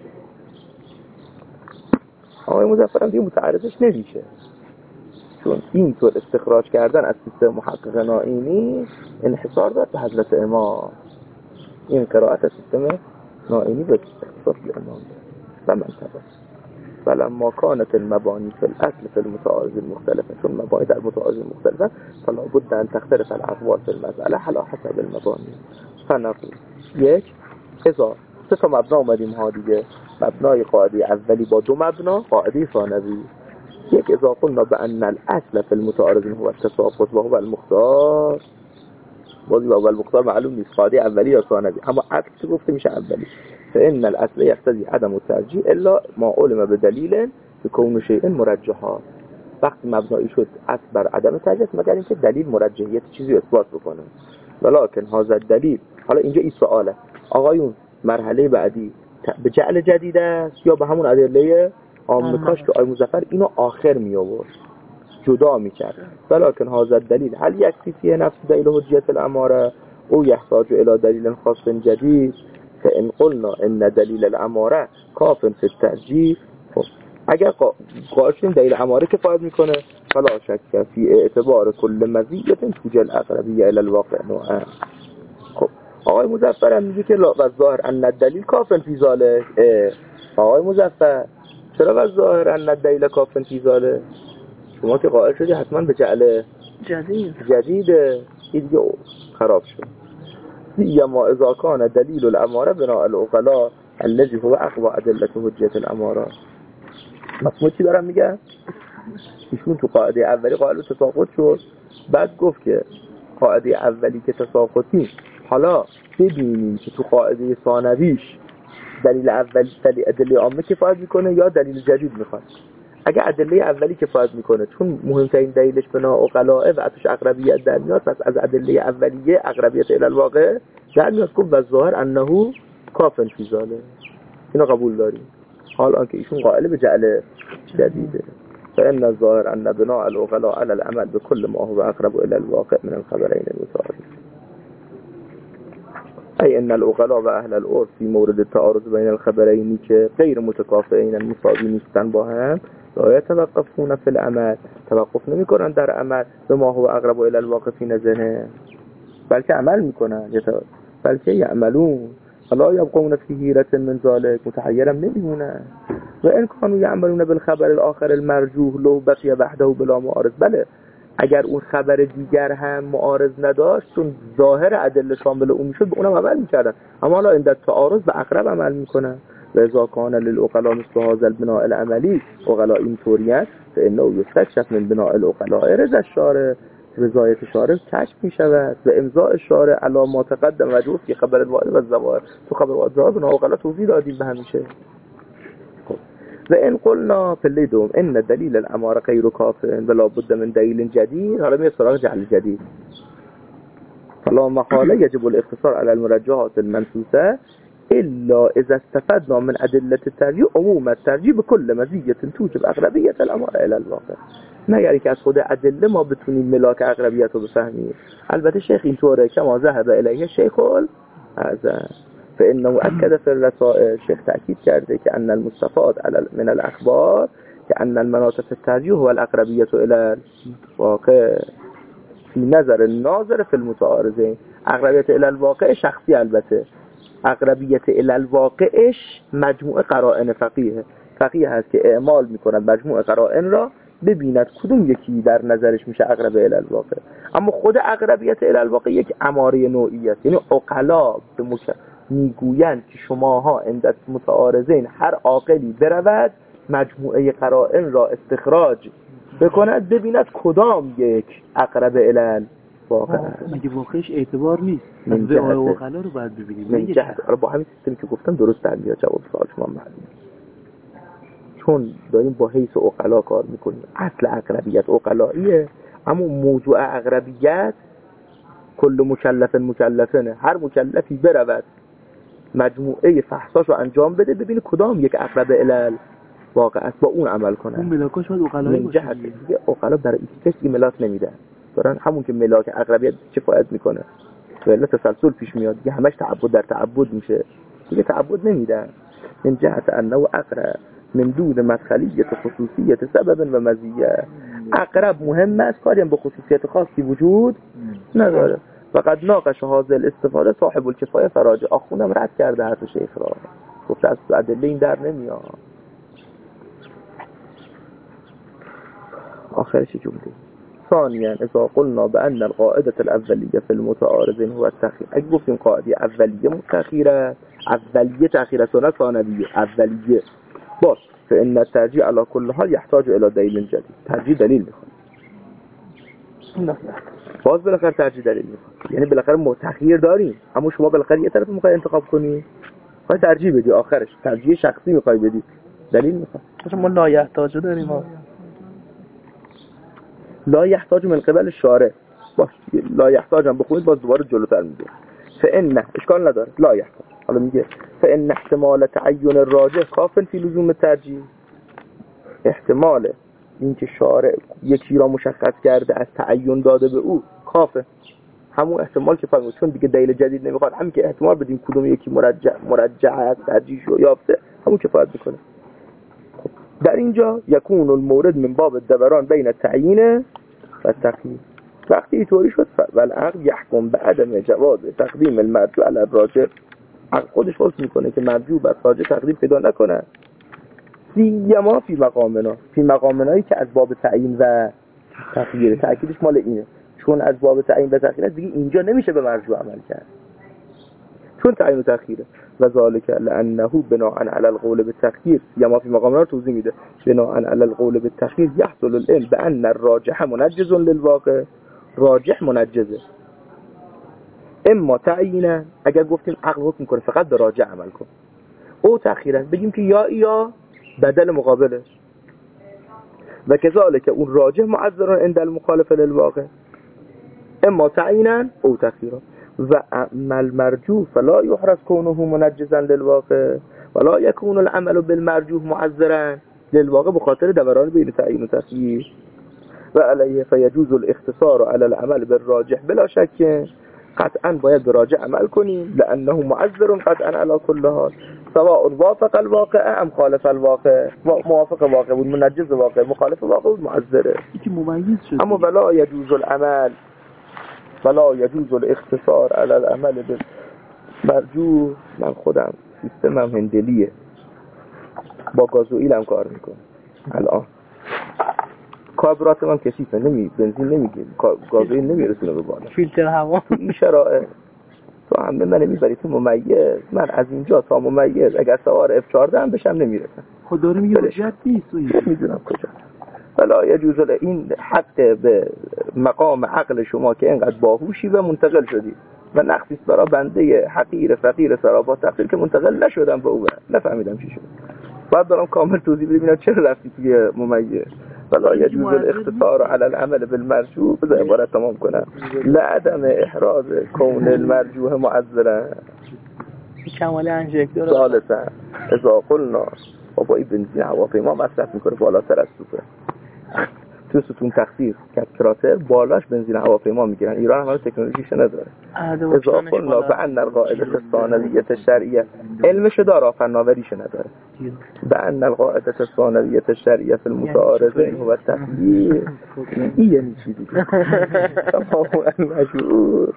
آقای مظفر هم دیگه متعرضش نمیشه، چون اینطور استخراج کردن از سیستم محقق نائینی انحصار داد به حضرت امام. این قرائت از سیستم نائینی به اختصاص امام و منطبه. فلما كانت المباني في الأصل في المتعارض المختلفة، چون مبانی در متعارض مختلفة فلا بد أن تختلف الأقوال في المسألة على حسب المباني. فنقول یک اذا سه تا مبنا اومدیم ها دیگه، مبنای قاعده اولی با دو مبنا قاعده ثانوی. یک اذا قلنا بأن الأصل في المتعارض هو التساقط و هو المختار، بازی با المختار معلوم نیست قاعده اولی یا ثانوی، اما عکس گفته میشه اولی. فإن الأصل يقتضي عدم الترجيح إلا ما علم بدليل بكون شيء مرجحا. وقتی مبنایی شد اصل بر عدم ترجیح مگر اینکه دلیل مرجحیت چیزی اثبات بکنه. ولكن هذا الدلیل، حالا اینجا این سواله آقایون مرحله بعدی به جعل جدید است یا به همون ادله عامکاش که آقای مظفر اینو آخر می آورد جدا میکرد. ولكن هذا الدلیل هل یکفی فیه نفس دلیل حجیت الاماره او یحتاج الى دلیل خاص جدید؟ فإن قلنا ان دلیل الاماره کاف فی الترجیح، اگر قاشیم دلیل اماره کفایت میکنه فلا شک فی اعتبار کل مزیت توجه الاقربیه الى الواقع نوعا. خب آقای مظفر هم میگه که و ظاهر ان الدلیل کافن فی ذالک. آقای مظفر چرا و ظاهر ان الدلیل کافن فی ذالک؟ شما که قائل شدی حتما به جعل جدید این دیگه خراب شد. سیما اذا کان دلیل الاماره بناء العقلاء الذي هو اقوى ادله حجت الاماره. مفهوم چی دارم میگم؟ ایشون تو قاعده اولی قائل به تساقط شد، بعد گفت که قاعده اولی که تساقط نیست، حالا ببینیم که تو قاعده ثانویش دلیل اولی ادله عامه کفایت میکنه یا دلیل جدید میخواد. اگه ادله اولی کفایت میکنه چون مهمترین دلیلش بنا عقلاء و اتش اقربیت در میاد، پس از ادله اولیه اقربیت الی الواقع در میاد. گفت و ظاهر انه کافن فی ذالک. اینو قبول داریم. حال آنکه ایشون قائل به جعل جدیده. فإن الظاهر أن بناء العقلاء على العمل بكل ما هو أقرب إلى الواقع من الخبرين المتعارضين، أي أن العقلاء وأهل العرف في مورد التعارض بين الخبرين غير متكافئين المساوي نیستن با هم لا يتوقفون في العمل، توقف نمیکنن در عمل بما هو أقرب إلى الواقع في نظرهم، بلکه عمل میکنن، بلکه يعملون فلا يبقون في حيرة من ذلك، متحيرا نمیمونن. و ان كانوا يعملون بالخبر الاخر المرجوح لو بقي وحده بلا معارض. بله اگر اون خبر دیگر هم معارض نداشت، چون ظاهر ادله شامل اون میشد، به اونم عمل میکردن، اما حالا این تعارض به اقرب عمل میکنن. و اذا كان للعقلاء مثل هذا البناء العملي عقلاء اینطوریت فانه يستكشف من بناء العقلاء رضا الشارع، رضایت شارع کشف می شود و امضاء شارع علی ما تقدم و جوز که خبر الواحد و الظواهر. تو خبر الواحد ظواهر بنا عقلاء توضیح دادیم به همیشه. و ان قلنا فلیدم ان دلیل الاماره غیر کاف ولا بد من دلیل جدید. حالا میاد سراغ جعل جدید. فلا محاله یجب الاقتصار على المرجحات المنصوصه الا اذا استفدنا من ادله الترجیح عموم الترجیح بكل مزیه توجب اقربیت الاماره الى الواقع. مگر که از خود ادله ما بتونیم ملاک اقربیت رو بفهمیم. البته شیخ اینطوره که ما ذهب الیه شیخ الاعظم فانه اكد في الرسائل. شیخ تاکید کرده که ان المستفاد من الاخبار که ان المناط في الترجیح هو الاقربیت الى الواقع في نظر الناظر في المتعارضين. اقربیت الى الواقع شخصی، البته اقربیت الى الواقعش مجموعه قرائن فقیه هست که اعمال میکنند مجموعه قرائن را ببیند کدوم یکی در نظرش میشه اقرب الی الواقع. اما خود اقربیت الی الواقع یک اماره نوعی است، یعنی عقلا میگویند که شماها عند متعارضین هر عاقلی برود مجموعه قرائن را استخراج بکند ببیند کدام یک اقرب الی الواقع. مگه واقعش اعتبار نیست؟ من به عقلا رو باید ببینیم. من جهت با همین سیستمی که گفتم درست در میاد جواب سوال شما معلومه. چون داریم با حیث عقلا کار میکنیم. اصل اقربیت عقلاییه، اما موضوع اقربیت کل مکلفن هر مکلفی برود مجموعه فحصاش رو انجام بده ببینه کدام یک اقرب الی واقع است با اون عمل کنه. اون ملاکاش باید عقلایی باشه. دیگه عقلا برای هیچ کسی ملاک نمیدن، دارن همون که ملاک اقربیت کفایت میکنه. ولی تسلسل پیش میاد دیگه، همش تعبد در تعبد میشه دیگه، تعبد نمیدن. من جهت انه اقرب من دون مدخلیت خصوصیت سبب و مزیه. اقرب مهم است، کاری هم به خصوصیت خاصی وجود نداره. فقط ناقش هذا الاستفاده صاحب الکفایه فراجع. آخوندم رد کرده حرف شیخ را، گفت از ادله این در نمیاد. آخرش جمله ثانيا اذا قلنا بان القاعده الاوليه في المتعارضين هو التخيير. اگه گفتیم قاعده اولیه متأخره، اولیه تأخیر سنت ثانویه اولیه باش، فان الترجیح على كل حال يحتاج الى دلیل جدید. ترجیح دلیل میخواد، باز بالاخره ترجیح دلیل میخواد. یعنی بالاخره ما تخییر داریم، اما شما بالاخره یه طرف میخوای انتخاب کنی، میخوای ترجیح بدی، آخرش ترجیح شخصی میخوای بدی، دلیل میخواد. ما لا یحتاج داریم، لا یحتاج من قبل الشارع. باش لا یحتاج هم بخونید باز دوباره جلوتر میگه فإن اشکال نداره لا یحتاج. حالا میگه فإن احتمال تعین الراجح کاف فی لزوم الترجیح. احتمال اینکه شارع یکی را مشخص کرده از تعین داده به او کافه، همون احتمال که فرمود، چون دیگه دلیل جدید نمیخواد، همین که احتمال بدیم کدوم یکی مرجع است ترجیح رو یافته، همون کفایت میکنه. در اینجا یکون المورد من باب الدوران بین التعیین و التخییر. وقتی اینطوری شد والعقل یحکم به عدم جواز تقدیم المرجوع علی الراجح، عقل خودش حکم میکنه که مرجوع بر راجح تقدیم پیدا نکنه. سیما فی مقامنایی که از باب تعیین و تغییر، تأکیدش مال اینه، چون از باب تعیین و تغییر دیگه اینجا نمیشه به مرجوع عمل کرد، چون تعیین و تأخیره. و ذالک لانه بناء علی القول بالتخییر، سیما فی مقامنا رو توضیح میده، بناء علی القول بالتخییر یحصل العلم بان الراجح منجز للواقع، راجح منجزه. اما تعیینا اگر گفتیم عقل حکم میکنه فقط به راجح عمل کن، او تأخیرا بگیم که یا بدل مقابلش. و کذالک اون راجح معذر عند المخالف للواقع، اما تعیینا او تأخیرا. و اما المرجوح فلا يحرز كونه منجزا للواقع ولا يكون العمل بالمرجوح معذرا للواقع بخاطر دوران بین تعیین و تخییر. و علیه فیجوز الاختصار على العمل بالراجح بلا شک، قطعا باید به راجح عمل کنیم لانه معذر قطعا على كل حال، سواء وافق الواقع ام خالف الواقع، موافق واقع بود منجز واقع، مخالف واقع بود معذره. اما ولا يجوز العمل ولا يجوز الاختصار على العمل بالمرجوح. من خودم سیستمم هندلیه، با گازوئیل هم کار میکنم الان، کاربراتم هم کثیفه، بنزین نمیگیره، گازوئیل نمیرسونه به بالا، فیلتر هوا. این شرایط تو هم من نمیبری تو ممیز، من از اینجا تا ممیز اگر سوار F14 هم بشم نمیرسم. خود داره میگه حجت نیست و میدونم کجا. ولا یجوز این حق به مقام عقل شما که اینقدر باهوشی و منتقل شدی و نقصی برای بنده حقیر فقیر سرابات تقصیر که منتقل نشدم به او، نفهمیدم چی شد. بعد دارم کامل توضیح ببینم چرا رفتی توی ممیز. ولا يجوز الاختصار على العمل بالمرجوح، بذار عبارت تمام کنم، لعدم احراز كون المرجوح معذرا. کمال انژکتور ثالثا اذا قلنا بابا این بنزین هواپیما مصرف میکنه بالاتر از سوپر، تو ستون تخصیص کراتر بالاش بنزین هواپیما میگیرن، ایران هم تکنولوژیش نداره. اذا قلنا بان القاعده الثانویه الشرعیه، علمش داره فناوریش نداره، بان القاعده الثانویه الشرعیه فی المتعارضین هو التخییر. این یعنی چی دیگه؟ تماما مشهور.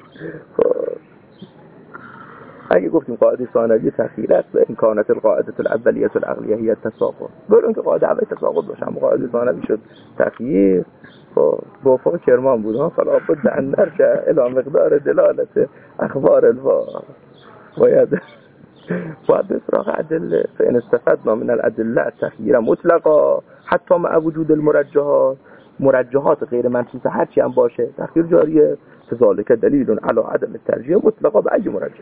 اگه گفتیم قاعده ثانویه تخییر است و امکانات القاعده الاولیه العقلیه هي التساقط، برون که قاعده اولیه تساقط باشه، اما قاعده ثانویه شد تخییر. با فوق کرمان بود ها، فلا بد ان نرجع الى مقدار دلالت اخبار الواقع. باید به سراغ ادله، فان استفدنا من الادله التخییر مطلقا حتی مع وجود مرجحات غیر منصوص هرچی هم باشه تخییر جاریه، فذلك دلیل علی عدم الترجیح مطلقا به ای مرجح.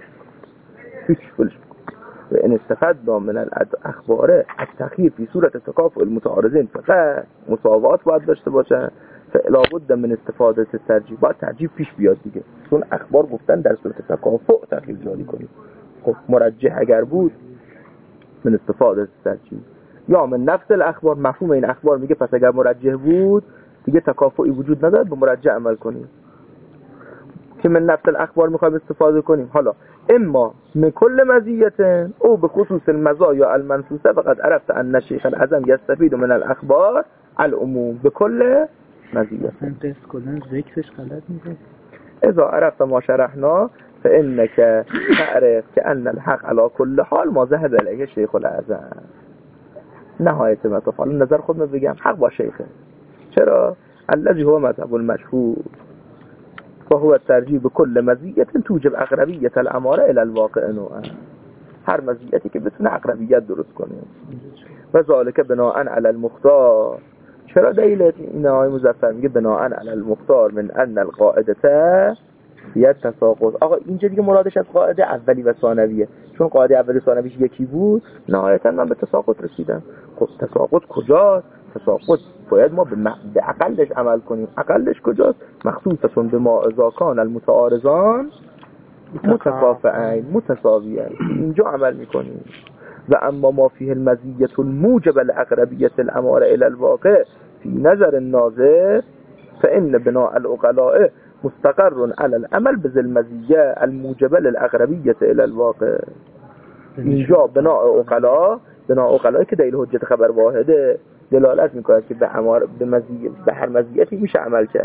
و ان استفدنا من الاخبار التخییر فی صورت تکافؤ المتعارضین فقط مساوات باید داشته باشه، فلا بد من استفاده الترجیح، باید ترجیح پیش بیاد دیگه، چون اخبار گفتن در صورت تکافؤ تخییر جاری کنیم. خب مرجح اگر بود من استفاده الترجیح یا من نفس الاخبار، مفهوم این اخبار میگه پس اگر مرجح بود دیگه تکافؤی وجود نداره به مرجح عمل کنیم، که من نفس الاخبار میخوایم استفاده کنیم. حالا اما من کل مزیت او به خصوص المزایا المنصوصه فقط عرفت ان شیخ الاعظم یستفید من الاخبار العموم به کل مزیت. تست کردن ذکرش غلط میگه. اذا عرفت ما شرحنا فانك تعرف كأن الحق على كل حال ما ذهب الیه شیخ الاعظم. نهایت مطاف نظر خود من بگم حق با شیخه. چرا؟ الذي هو مذهب المشهور فهو الترجیح بكل مزیت توجب اقربیت الاماره الى الواقع نوعا، هر مزیتی که بتونه اقربیت درست کنه. و ذالک بناء علی المختار. چرا دلیل این آقای مظفر میگه بناء علی المختار من ان القاعده هي التساقط؟ آقا اینجا دیگه مرادش از قاعده اولی و ثانویه، چون قاعده اولی و ثانویش یکی بود نهایتا من به تساقط رسیدم. خب تساقط کجاست؟ تساقط باید ما به اقلش عمل کنیم. اقلش کجاست؟ مخصوصا به ما اذا کان المتعارضان متکافئین متساویین، اینجا عمل میکنیم. و اما ما فیه المزیة الموجب لاقربیة الاماره الى الواقع فی نظر الناظر فان بناء العقلاء مستقر على العمل بذل المزیة الموجبه للاقربیة الى الواقع. اینجا بناء عقلاء که دلیل حجت خبر واحده دلالت میکنه که به هر مزیتی میشه عمل کرد.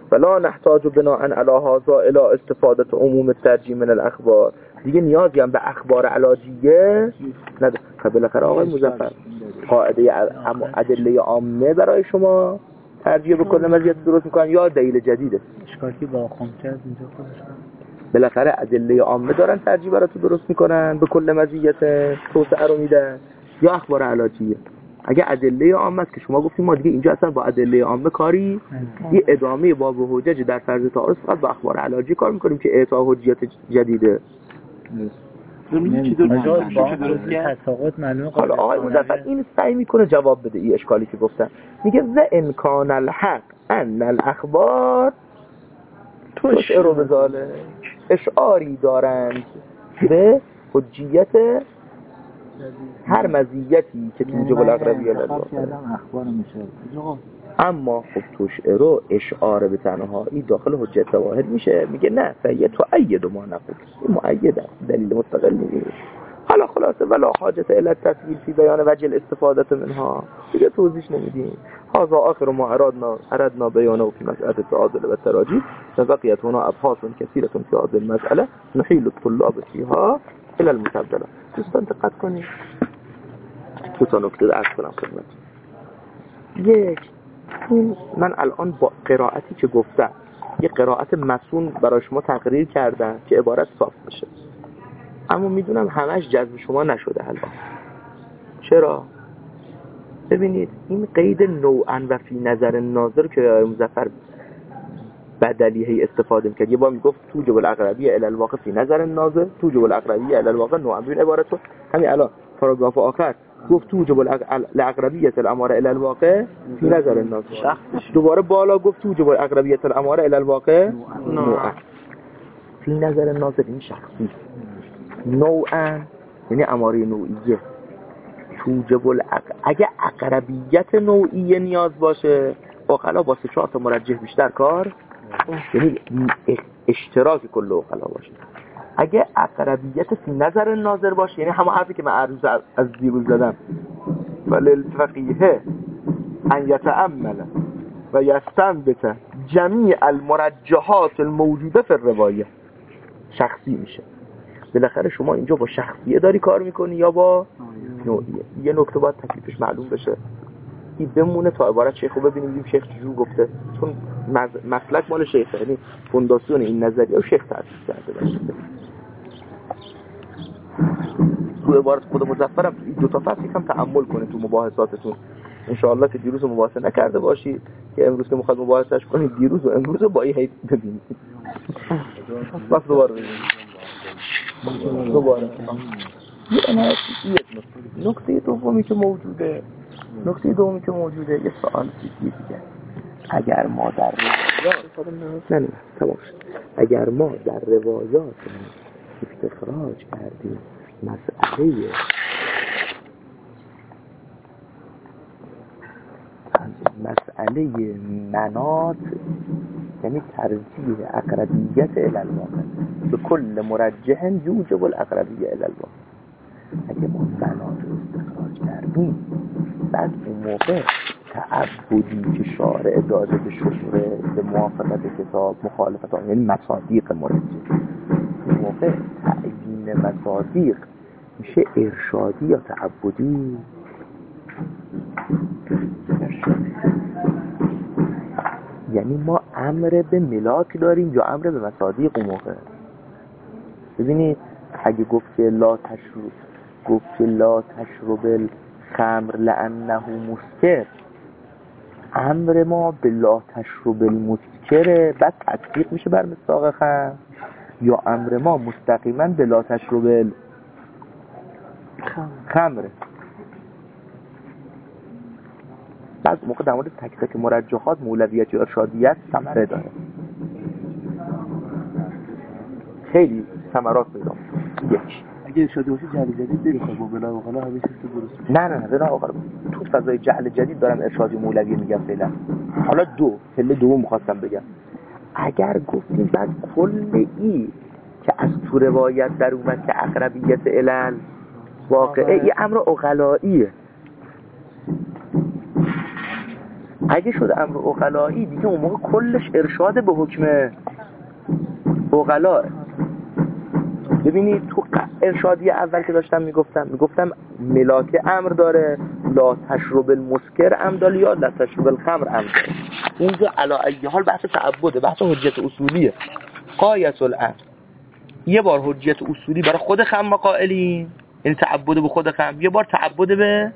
فلا نحتاج بناء علی هذا الی استفاده عموم الترجیح من الاخبار. دیگه نیازی هم به اخبار علاجیه نداره. خب بالاخره آقای مظفر قاعده ادله عامه برای شما ترجیح به کل مزیت درست میکنن یا دلیل جدیده؟ اشکالی با خمسه از اینجا خودش بالاخره ادله عامه دارن ترجیح برای تو درست میکنن به کل مزیت توسعه رو میدن یا اخبار علاجیه؟ اگه ادله عامه است که شما گفتیم ما دیگه اینجا اصلا با ادله عامه کاری یه ادامه باب حجج در فرض تعارض فقط با اخبار علاجی کار میکنیم که اعطا حجیت جدیده. تساقط معلومه. حالا آقای مظفر این سعی میکنه جواب بده این اشکالی که گفتن. میگه و امکان الحق ان الاخبار تشعر بذالک، اشعاری دارند به حجیت هر مزیتی که توجب الاقربیه لله. اما خب تشعر اشعار به تنهایی داخل حجت واحد میشه. میگه نه فیه تو اید ما نقول، این مؤید است، دلیل مستقل نیست. حالا خلاصه ولا حاجت الی التفصیل فی بیان وجه الاستفاده منها، دیگه توضیح نمیدیم. هذا آخر ما اردنا بیانه فی مسئله التعادل و التراجیح و بقیت هنا ابحاث کثیره فی هذه المسئله نحیل الطلاب فیها الى المتبدله. دوستان دقت کنید، دو تا نکته عرض کنم خدمت. یک، این من الان با قرائتی که گفتم یه قرائت مسون برای شما تقریر کردم که عبارت صاف بشه، اما میدونم همش جذب شما نشده الان. چرا؟ ببینید این قید نوعا و فی نظر ناظر که مظفر بدلیه استفاده میکرد. یه بار میگفت توجب الاقربیه الی الواقع فی نظر ناظر، توجب الاقربیه الی الواقع نوعا. ببین عبارتو همین الان پاراگراف آخر گفت توجب الاقربیه الاماره الی الواقع فی نظر ناظر، دوباره بالا گفت توجب الاقربیه الاماره الی الواقع نوعا فی نظر ناظر. این شخصی نوعا یعنی اماره نوعیه. توجب اگه اقربیت نوعیه نیاز باشه عقلا با 3-4 تا مرجح بیشتر کار، یعنی اشتراک کل عقلا باشه. اگه اقربیت فی نظر ناظر باشه یعنی همون حرفی که من عروض از دیروز زدم وللفقیه ان یتأمل و یستنبت جمیع المرجحات الموجوده فی الروایه. شخصی میشه. بالاخره شما اینجا با شخصیه داری کار میکنی یا با نوعیه؟ یه نکته باید تکلیفش معلوم بشه. این بمونه تا عبارت شیخ رو ببینیم شیخ چجور گفته، چون مسلک مال شیخه، یعنی فونداسیون این نظریه و شیخ تأسیس کرده باشه. تو عبارت خود مظفرم این دو تا فصل هم تأمل کنید تو مباحثاتتون انشاءالله که دیروز مباحثه نکرده باشی که امروز که میخواد مباحثهش کنید دیروز و امروز رو با این حیث ببینید. بس دوباره ببینید دوباره نکته دومی که موجوده یه سوال دیگه. اگر ما در روایات استخراج کردیم مسئله مناط، یعنی ترجیح اقربیت الی الواقع به کل مرجح یوجب الاقربیه الی الواقع. اگه ما مناط رو استخراج کردیم بعد اون موقع تعبدی که شارع داده به شهره به موافقت کتاب مخالفت آن، یعنی مصادیق مرجح، اون موقع تعیین مصادیق میشه ارشادی یا تعبدی؟ یعنی ما امر به ملاک داریم یا امر به مصادیق اون موقع؟ ببینید اگه گفت که لا تشرب الخمر لانه مسکر، امر ما به لا تشرب المسکره بعد تطبیق میشه بر مصداق خمر، یا امر ما مستقیما به لا تشرب الخمر؟ بعد موقع در مورد تک تک مرجحات مولویت یا ارشادیت ثمره داره، خیلی ثمرات پیدا می‌کنه. یک اگه ارشادی باشه جعل جدید نمیخواد با بلا و غلا همه چیز درست. نه بلا و غلا تو فضای جعل جدید دارم ارشادی مولوی میگم فعلا. حالا پله دوم می‌خواستم بگم اگر گفتیم بعد کل ای که از تو روایت در اومد که اقربیت علل واقعه ای امر عقلاییه، اگه شد امر عقلایی دیگه اون موقع کلش ارشاد به حکم عقلاه. ببینید تو ارشادی اول که داشتم میگفتم ملاک امر داره، لا تشرب المسکر امر داره یا لا تشرب الخمر امر داره. اونجا علی ای حال بحث تعبده، بحث حجت اصولیه. قایت الامر یه بار حجت اصولی برای خود خمر قائلین، یعنی تعبد به خود خمر، یه بار تعبد به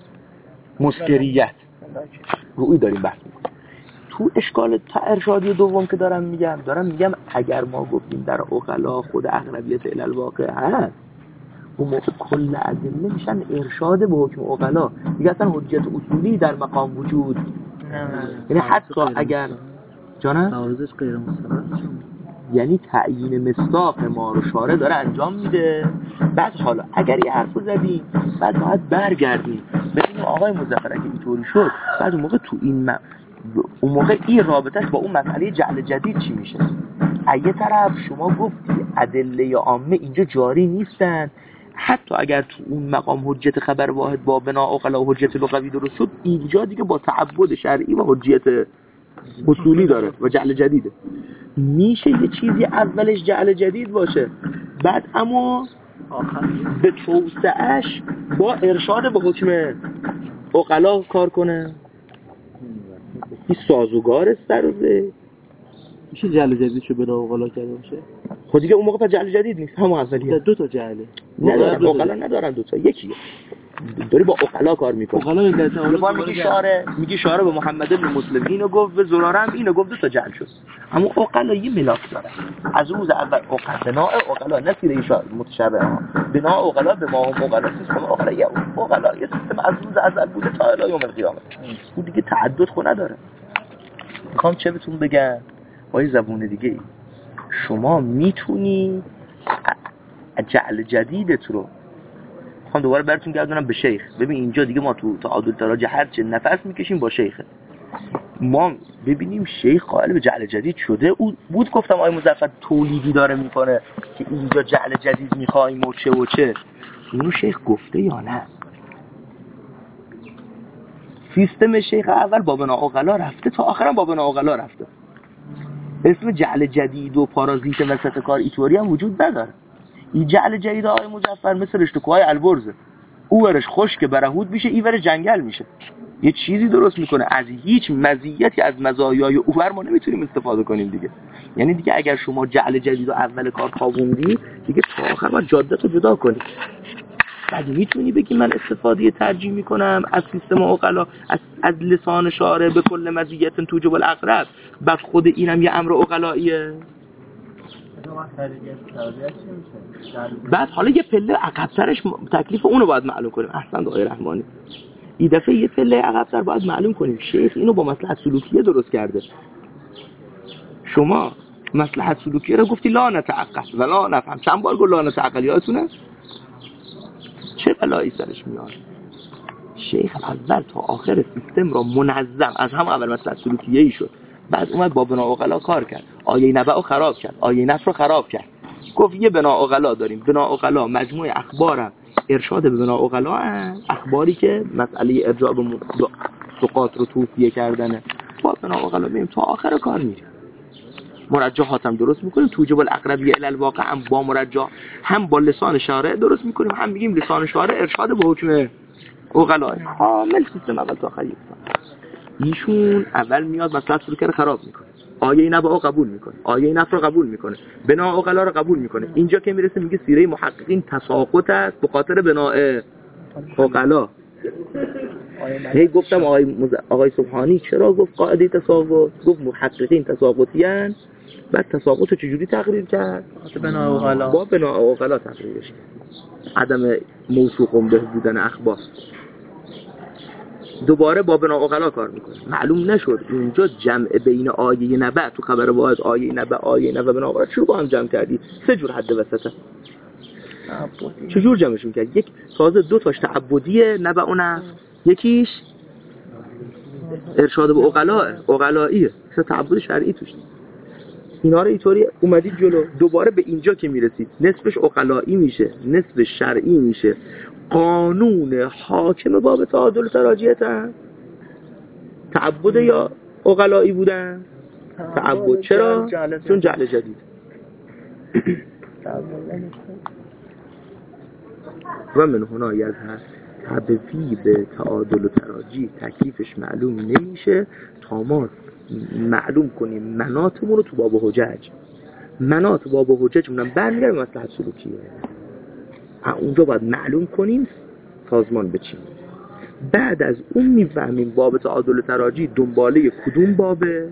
مسکریت روی داریم بحث میکنیم. تو اشکال ارشادی دوم که دارم میگم اگر ما گفتیم در عقلا خود اقربیت الی الواقع هست، اون موقع کل ادله میشن ارشاد به حکم عقلا دیگه، اصلا حجت اصولی در مقام وجود یعنی حتی اگر جانم تعارضش غیر مستقر، یعنی تعیین مصداق ما رو شارع داره انجام میده. بعد حالا اگر یه حرفو زدیم بعد باید برگردیم ببینیم آقای مظفر اگه اینطوری شد، بعد اون موقع تو اون موقع این رابطهش با اون مسئله جعل جدید چی میشه؟ از یه طرف شما گفتی ادله عامه اینجا جاری نیستن، حتی اگر تو اون مقام حجت خبر واحد با بنا عقلا و حجت لغوی درست شد، اینجا دیگه با تعبد شرعی و حجت اصولی داره و جعل جدیده. میشه یه چیزی اولش جعل جدید باشه، بعد اما به توسعهش با ارشاد به حکم عقلا کار کنه. این سازوگار است در روزه. میشه جعل جدیدشو بنا عقلا کرده باشه؟ خب دیگه اون موقع پس جعل جدید نیست، همون اولیه. دو تا جعله ندارن، عقلا ندارن، دو تا یکیه. داری با عقلا کار میکنی. عقلا این در تعارض میگی شارع به محمد بن مسلم اینو گفت، به زراره هم اینو گفت، دو تا جعل شد. اما عقلا یه ملاک داره. از روز اول بنا عقلا نسیره متشابه ها. بنا عقلا به ما هم عقلا سیستم عقلا یه سیستم از روز اول بوده تا الی یوم القیامه. اون دیگه تعدد خو نداره. میخوام چه بهتون بگم با این زبون دیگه، شما میتونی جعل جدیدت رو خواهم دوباره براتون گردونم به شیخ. ببین اینجا دیگه ما تو تعادل تراجع هر چه نفس میکشیم با شیخه، ما ببینیم شیخ قائل به جعل جدید شده بود. گفتم آقای مظفر تولیدی داره میکنه که اینجا جعل جدید میخوایم و چه و چه، اینو شیخ گفته یا نه؟ سیستم شیخ اول با بنا عقلا رفته تا آخرم با بنا عقلا رفته. اسم جعل جدید و پارازیت وسط کار ایتوری هم وجود نداره. این جعل جدید آقای مظفر مثل رشته‌کوهای البرزه، او ورش خشک برهود میشه، این ور جنگل میشه، یه چیزی درست میکنه. از هیچ مزیتی از مزایای او ور ما نمیتونیم استفاده کنیم دیگه. یعنی دیگه اگر شما جعل جدید و اول کار خوابوندی دیگه تا آخر باید جادت رو جدا کنی. بعد میتونی بگی من استفاده ترجیح میکنم از سیستم عقلا، از لسان شارع به کل مزیت توجب الاقرب، بعد خود اینم یه امر عقلاییه. بعد حالا یه پله عقب‌ترش تکلیف اونو باید معلوم کنیم. احسن آقای رحمانی، این دفعه یه پله عقب‌تر باید معلوم کنیم. شیخ اینو با مصلحت سلوکیه درست کرده. شما مصلحت سلوکیه رو گفتی لا نتعقل ولا نفهم، چند بار گفت لا نتعقل، یادتونه؟ چه بلایی سرش میاد؟ شیخ اول تا آخر سیستم را منظم از هم اول مصلحت سلوکیه ای شد، بعد اومد با بنا عقلا کار کرد، آیه نبأ رو خراب کرد، آیه نصر رو خراب کرد. گفت یه بنا عقلا داریم، بنا عقلا مجموعه اخبارم ارشاد به بنا عقلا هم اخباری که مسئله ارجاع به سقاط رو توفیه کردنه، با بنا عقلا میریم تا آخر کار میریم، مرجحات هم درست میکنیم، توجب الاقربیه الی الواقع هم با مرجح، هم با لسان شارع درست میکنیم، هم میگیم لسان شارع ارشاد به حکم عقلا. کامل سیستم اول تا آخر یک ایشون اول میاد مثلا سلوک رو خراب میکنه، آیه نبأ قبول میکنه، آیه نصر رو قبول میکنه، بنا عقلا رو قبول میکنه. اینجا که میرسه میگه سیره محققین تساقط است به خاطر بنا عقلا. هی گفتم آقای سبحانی چرا گفت قاعده تساقط؟ گفت محققین تساقطیان، بعد تساقط رو چجوری تقریر کرد؟ بنا عقلا، با بنا عقلا تقریرش کرد، عدم موثوق به بودن اخبار. دوباره با بنا عقلا کار میکنه. معلوم نشد اونجا جمع بین آیه نبأ تو خبر واحد، آیه نبأ بنا عقلا چرا با هم جمع کردی؟ سه جور حد وسطه. چجور جمعش میکرد؟ یک تازه دو تاش تعبدیه نبأ و نصر، یکیش ارشاد به عقلاییه، سه تعبد شرعی توش. اینا رو اینطوری اومدید جلو. دوباره به اینجا که میرسید نصفش عقلایی میشه، نصفش شرعی میشه. قانون حاکم باب تعادل تراجعیت هم تعبد یا عقلایی بودن؟ تعبد. چرا؟ چون جعل جدید. و من هنا یظهر تبویب به تعادل و تراجی تکلیفش معلوم نمیشه تا ما معلوم کنیم مناطمون رو تو باب حجج. مناط باب حجج اونم برمیگره به مصلحت سلوکیه. اونجا باید معلوم کنیم سازمان بچینیم. بعد از اون میفهمیم باب تعادل و تراجی دنباله کدوم بابه.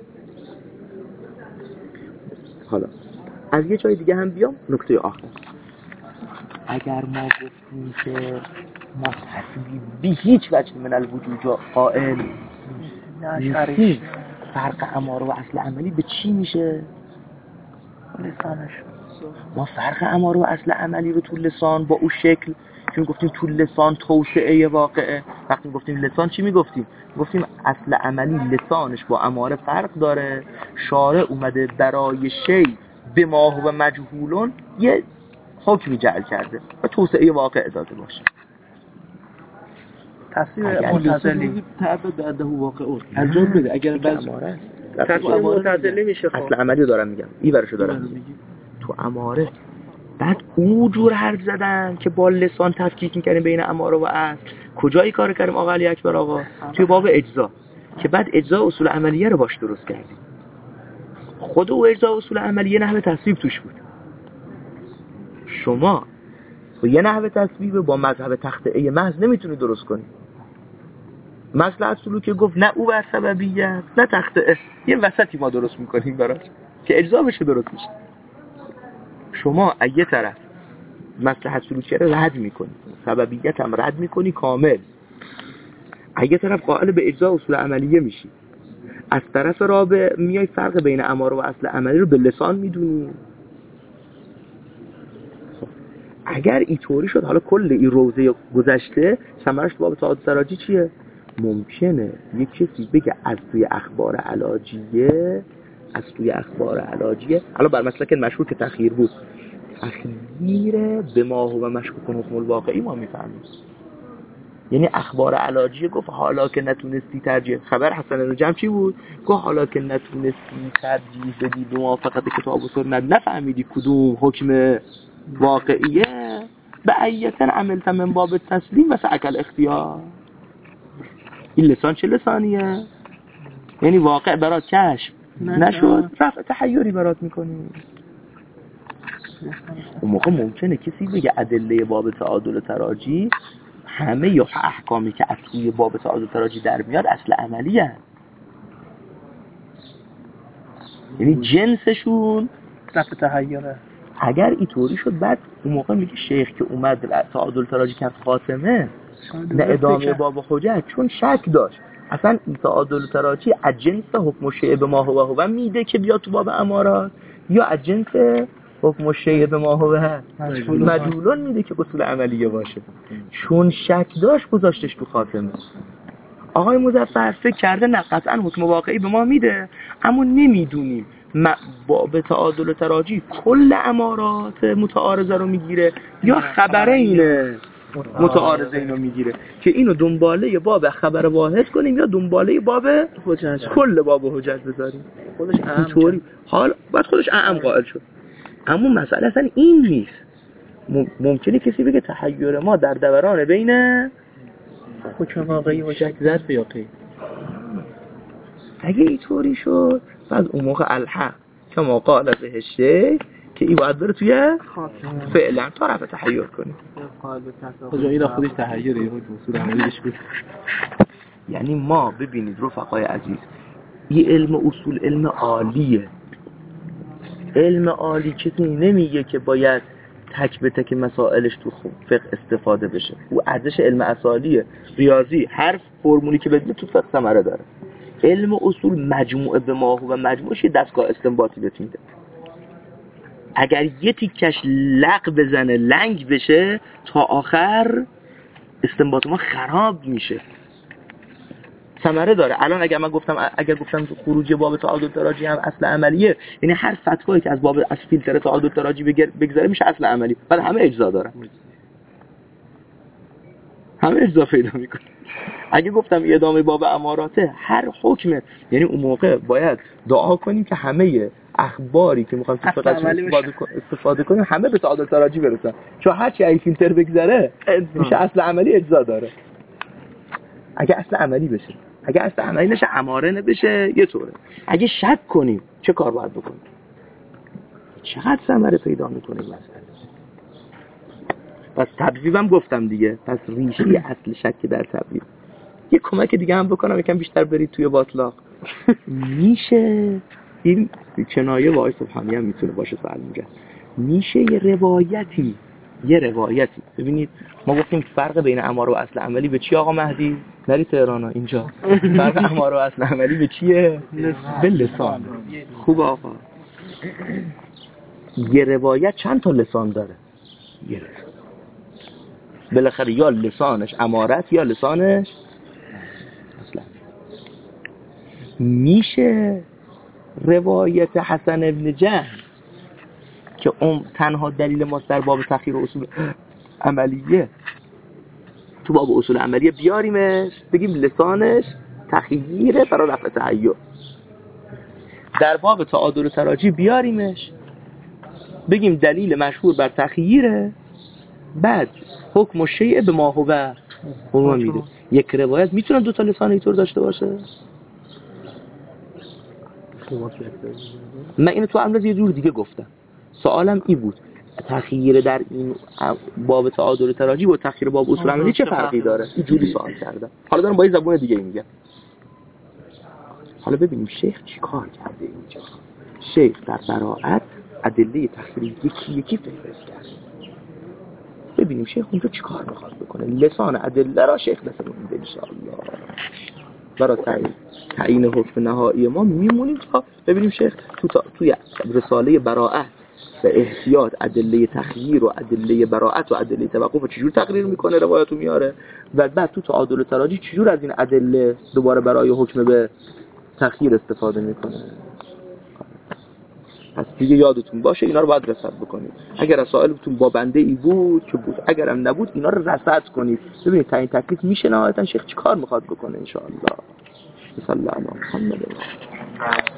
حالا از یه جای دیگه هم بیام نکته آخر. اگر ما گفتیم که ما تصویب به هیچ وجه من الوجود قائل نیستیم، فرق اماره و اصل عملی به چی میشه؟ لسانش. ما فرق اماره و اصل عملی رو تو لسان با اون شکل چون گفتیم تو لسان توسعه واقعه. وقتی گفتیم لسان چی میگفتیم؟ گفتیم اصل عملی لسانش با اماره فرق داره. شارع اومده برای شی به ما هو مجهولون یه حکمی جعل کرده و توسعه واقع داده باشه. تصویر معتزلی تعبد بعده واقع از جا بده. اگر بعض تصویر معتزلی میشه. اصل عملی دارم میگم، این ورشو دارم میگم. تو اماره بعد اونجور حرف زدن که با لسان تفکیک میکنیم بین اماره و اصل. کجایی کار کردیم آقا علی اکبر آقا؟ توی باب اجزا که بعد اجزا اصول عملیه رو باش درست کردیم. خود او اجزا اصول عملیه نحوه تصویب توش بود. شما با یه نحوه تصویب با مذهب تخطئه محض نمیتونی درست کنی. مصلحت سلوکی گفت نه او بر سببیت نه تخطئه، یه وسطی ما درست میکنیم براش که اجزا بشه درست میشه. شما از یه طرف مصلحت سلوکی رو رد میکنی، سببیت هم رد میکنی کامل، از یه طرف قائل به اجزا اصول عملیه میشی، از طرف رابع میای فرق بین اماره و اصل عملی رو به لسان میدونی. اگر اینطوری شد حالا کل این روزه گذشته ثمرش باب تعادل تراجی چیه؟ ممکنه یک کسی بگه از توی اخبار علاجیه حالا بر مسلک مشهور که تخییر بود، تخییر به ما هو مشکوک حکم الواقعی ما میفهمیم. یعنی اخبار علاجیه گفت حالا که نتونستی ترجیح، خبر حسن الجم چی بود؟ گفت حالا که نتونستی ترجیح بدی به موافقت کتاب و سنت، نفهمیدی کدوم حکم واقعیه، به ایتن عملت من باب تسلیم و سعکل اختیار. این لسان چه لسانیه؟ یعنی واقع برات کشف نشد، رفع تحیری برات میکنی. اون موقع ممکنه کسی بگه ادله باب تعادل تراجی همه یا احکامی که از توی باب تعادل تراجی در میاد اصل عملیه، یعنی جنسشون رفع تحیره. اگر اینطوری شد بعد اون موقع میگه شیخ که اومد تعادل تراجی کرد خاتمه نه ادامه باب حجت، چون شک داشت اصلا این تعادل تراجی از جنس حکم شیء به ما هو میده که بیاد تو باب امارات، یا از جنس حکم شیء به ما هو مجهولون میده که اصول عملیه باشه. چون شک داشت گذاشتش تو خاتمه. آقای مظفر فکر کرده نه قطعا حکم واقعی به ما میده، اما نمیدونیم باب تعادل تراجی کل امارات متعارضه رو میگیره یا خبره اینه متعارضه اینو میگیره، که اینو دنباله باب خبر واحد کنیم یا دنباله باب حجت، کل باب حجت بذاریم. خودش اینطوری حال بعد خودش اعم قائل شد. اما مسئله اصلا این نیست. ممکنه کسی بگه تحیر ما در دوران بین حکم واقعی و شک ظرف یا قید. اگه اینطوری شد بعد اون موقع الحق که ما قال از هشته که این باید بره توی فعلا تا رفع تحیر کنیم. خدا این خودش تحیره یه اصول عملیش بود. یعنی ما ببینید رفقای عزیز، این علم اصول علم عالیه. علم عالی کسی نمیگه که باید تک به تک مسائلش تو فقه استفاده بشه. او ارزش علم اصالیه. ریاضی هر فرمولی که بدونه تو فقه ثمره داره. علم اصول مجموعه به ما و مجموعش یه دستگاه استنباطی بهت میده. اگر یه تیکش لق بزنه لنگ بشه تا آخر استنباط ما خراب میشه. ثمره داره. الان اگر گفتم خروجی باب تعادل تراجی هم اصل عملیه، یعنی هر فتوایی که از باب از فیلتر تعادل تراجی بگذره میشه اصل عملی. بعد همه اجزا دارن، همه اجزا پیدا میکنه. اگه گفتم ادامه باب اماراته هر حکم، یعنی اون موقع باید دعا کنیم که همه اخباری که میخوایم تو فقط استفاده کنیم همه به تعادل تراجی برسن، چون هر چی ای فیلتر بگذره میشه اصل عملی اجزا داره. اگه اصل عملی بشه، اگه اصل عملی نشه اماره نبشه یه طوره. اگه شک کنیم چه کار باید بکنیم؟ چقدر ثمره پیدا میکنه این مسئله. پس تبذیبم گفتم دیگه، پس ریشه اصل شک در تبذیب. یه کمک دیگه هم بکنم یکم بیشتر برید توی باطلاق. میشه این کنایه وای سبحانی هم میتونه باشه سوال میگه، میشه یه روایتی ببینید ما گفتیم فرق بین اماره و اصل عملی به چی آقا مهدی؟ نری تهرانا اینجا فرق اماره و اصل عملی به چیه؟ به لسان. خوب آقا، یه روایت چند تا لسان داره؟ یه لسان. بالاخره یا لسانش امارت یا لسانش اصلا. میشه روایت حسن ابن جهل که تنها دلیل ماست در باب تخییر اصول عملیه، تو باب اصول عملیه بیاریمش بگیم لسانش تخییره برای رفع تحیر، در باب تعادل و تراجی بیاریمش بگیم دلیل مشهور بر تخییره، بعد حکم الشیء به ما هو عنوان میده. یک روایت میتونه دو تا لسان اینطور داشته باشه؟ من اینو تو امروز یه جور دیگه گفتم. سوالم این بود تخییر در این باب تعادل تراجی و تخییر باب اصول عملی چه فرقی داره؟ اینجوری سوال کردم. حالا دارم با این زبون دیگه میگم. حالا ببینیم شیخ چی کار کرده اینجا. شیخ در براءت ادله تخییر یکی فهرست کرد. ببینیم شیخ اونجا چی کار میخواد بکنه. لسان ادله را شیخ بسنون میده انشاءالله. برای تعیین حکم نهایی ما میمونیم تا ببینیم شیخ توی رساله براءت به احتیاط ادله تخییر و ادله براءت و ادله توقف چجور تقریر میکنه، روایتو میاره، و بعد تو تعادل و تراجی چجور از این ادله دوباره برای حکم به تخییر استفاده میکنه. پس دیگه یادتون باشه اینا رو باید رصد بکنید. اگر رسائلتون با بنده ای بود که بود، اگر هم نبود اینا رو رصد کنید ببینید تعیین تکلیف میشه نهایتا شیخ چی کار میخواد بکنه ان شاء الله. صلی الله علیه و محمد.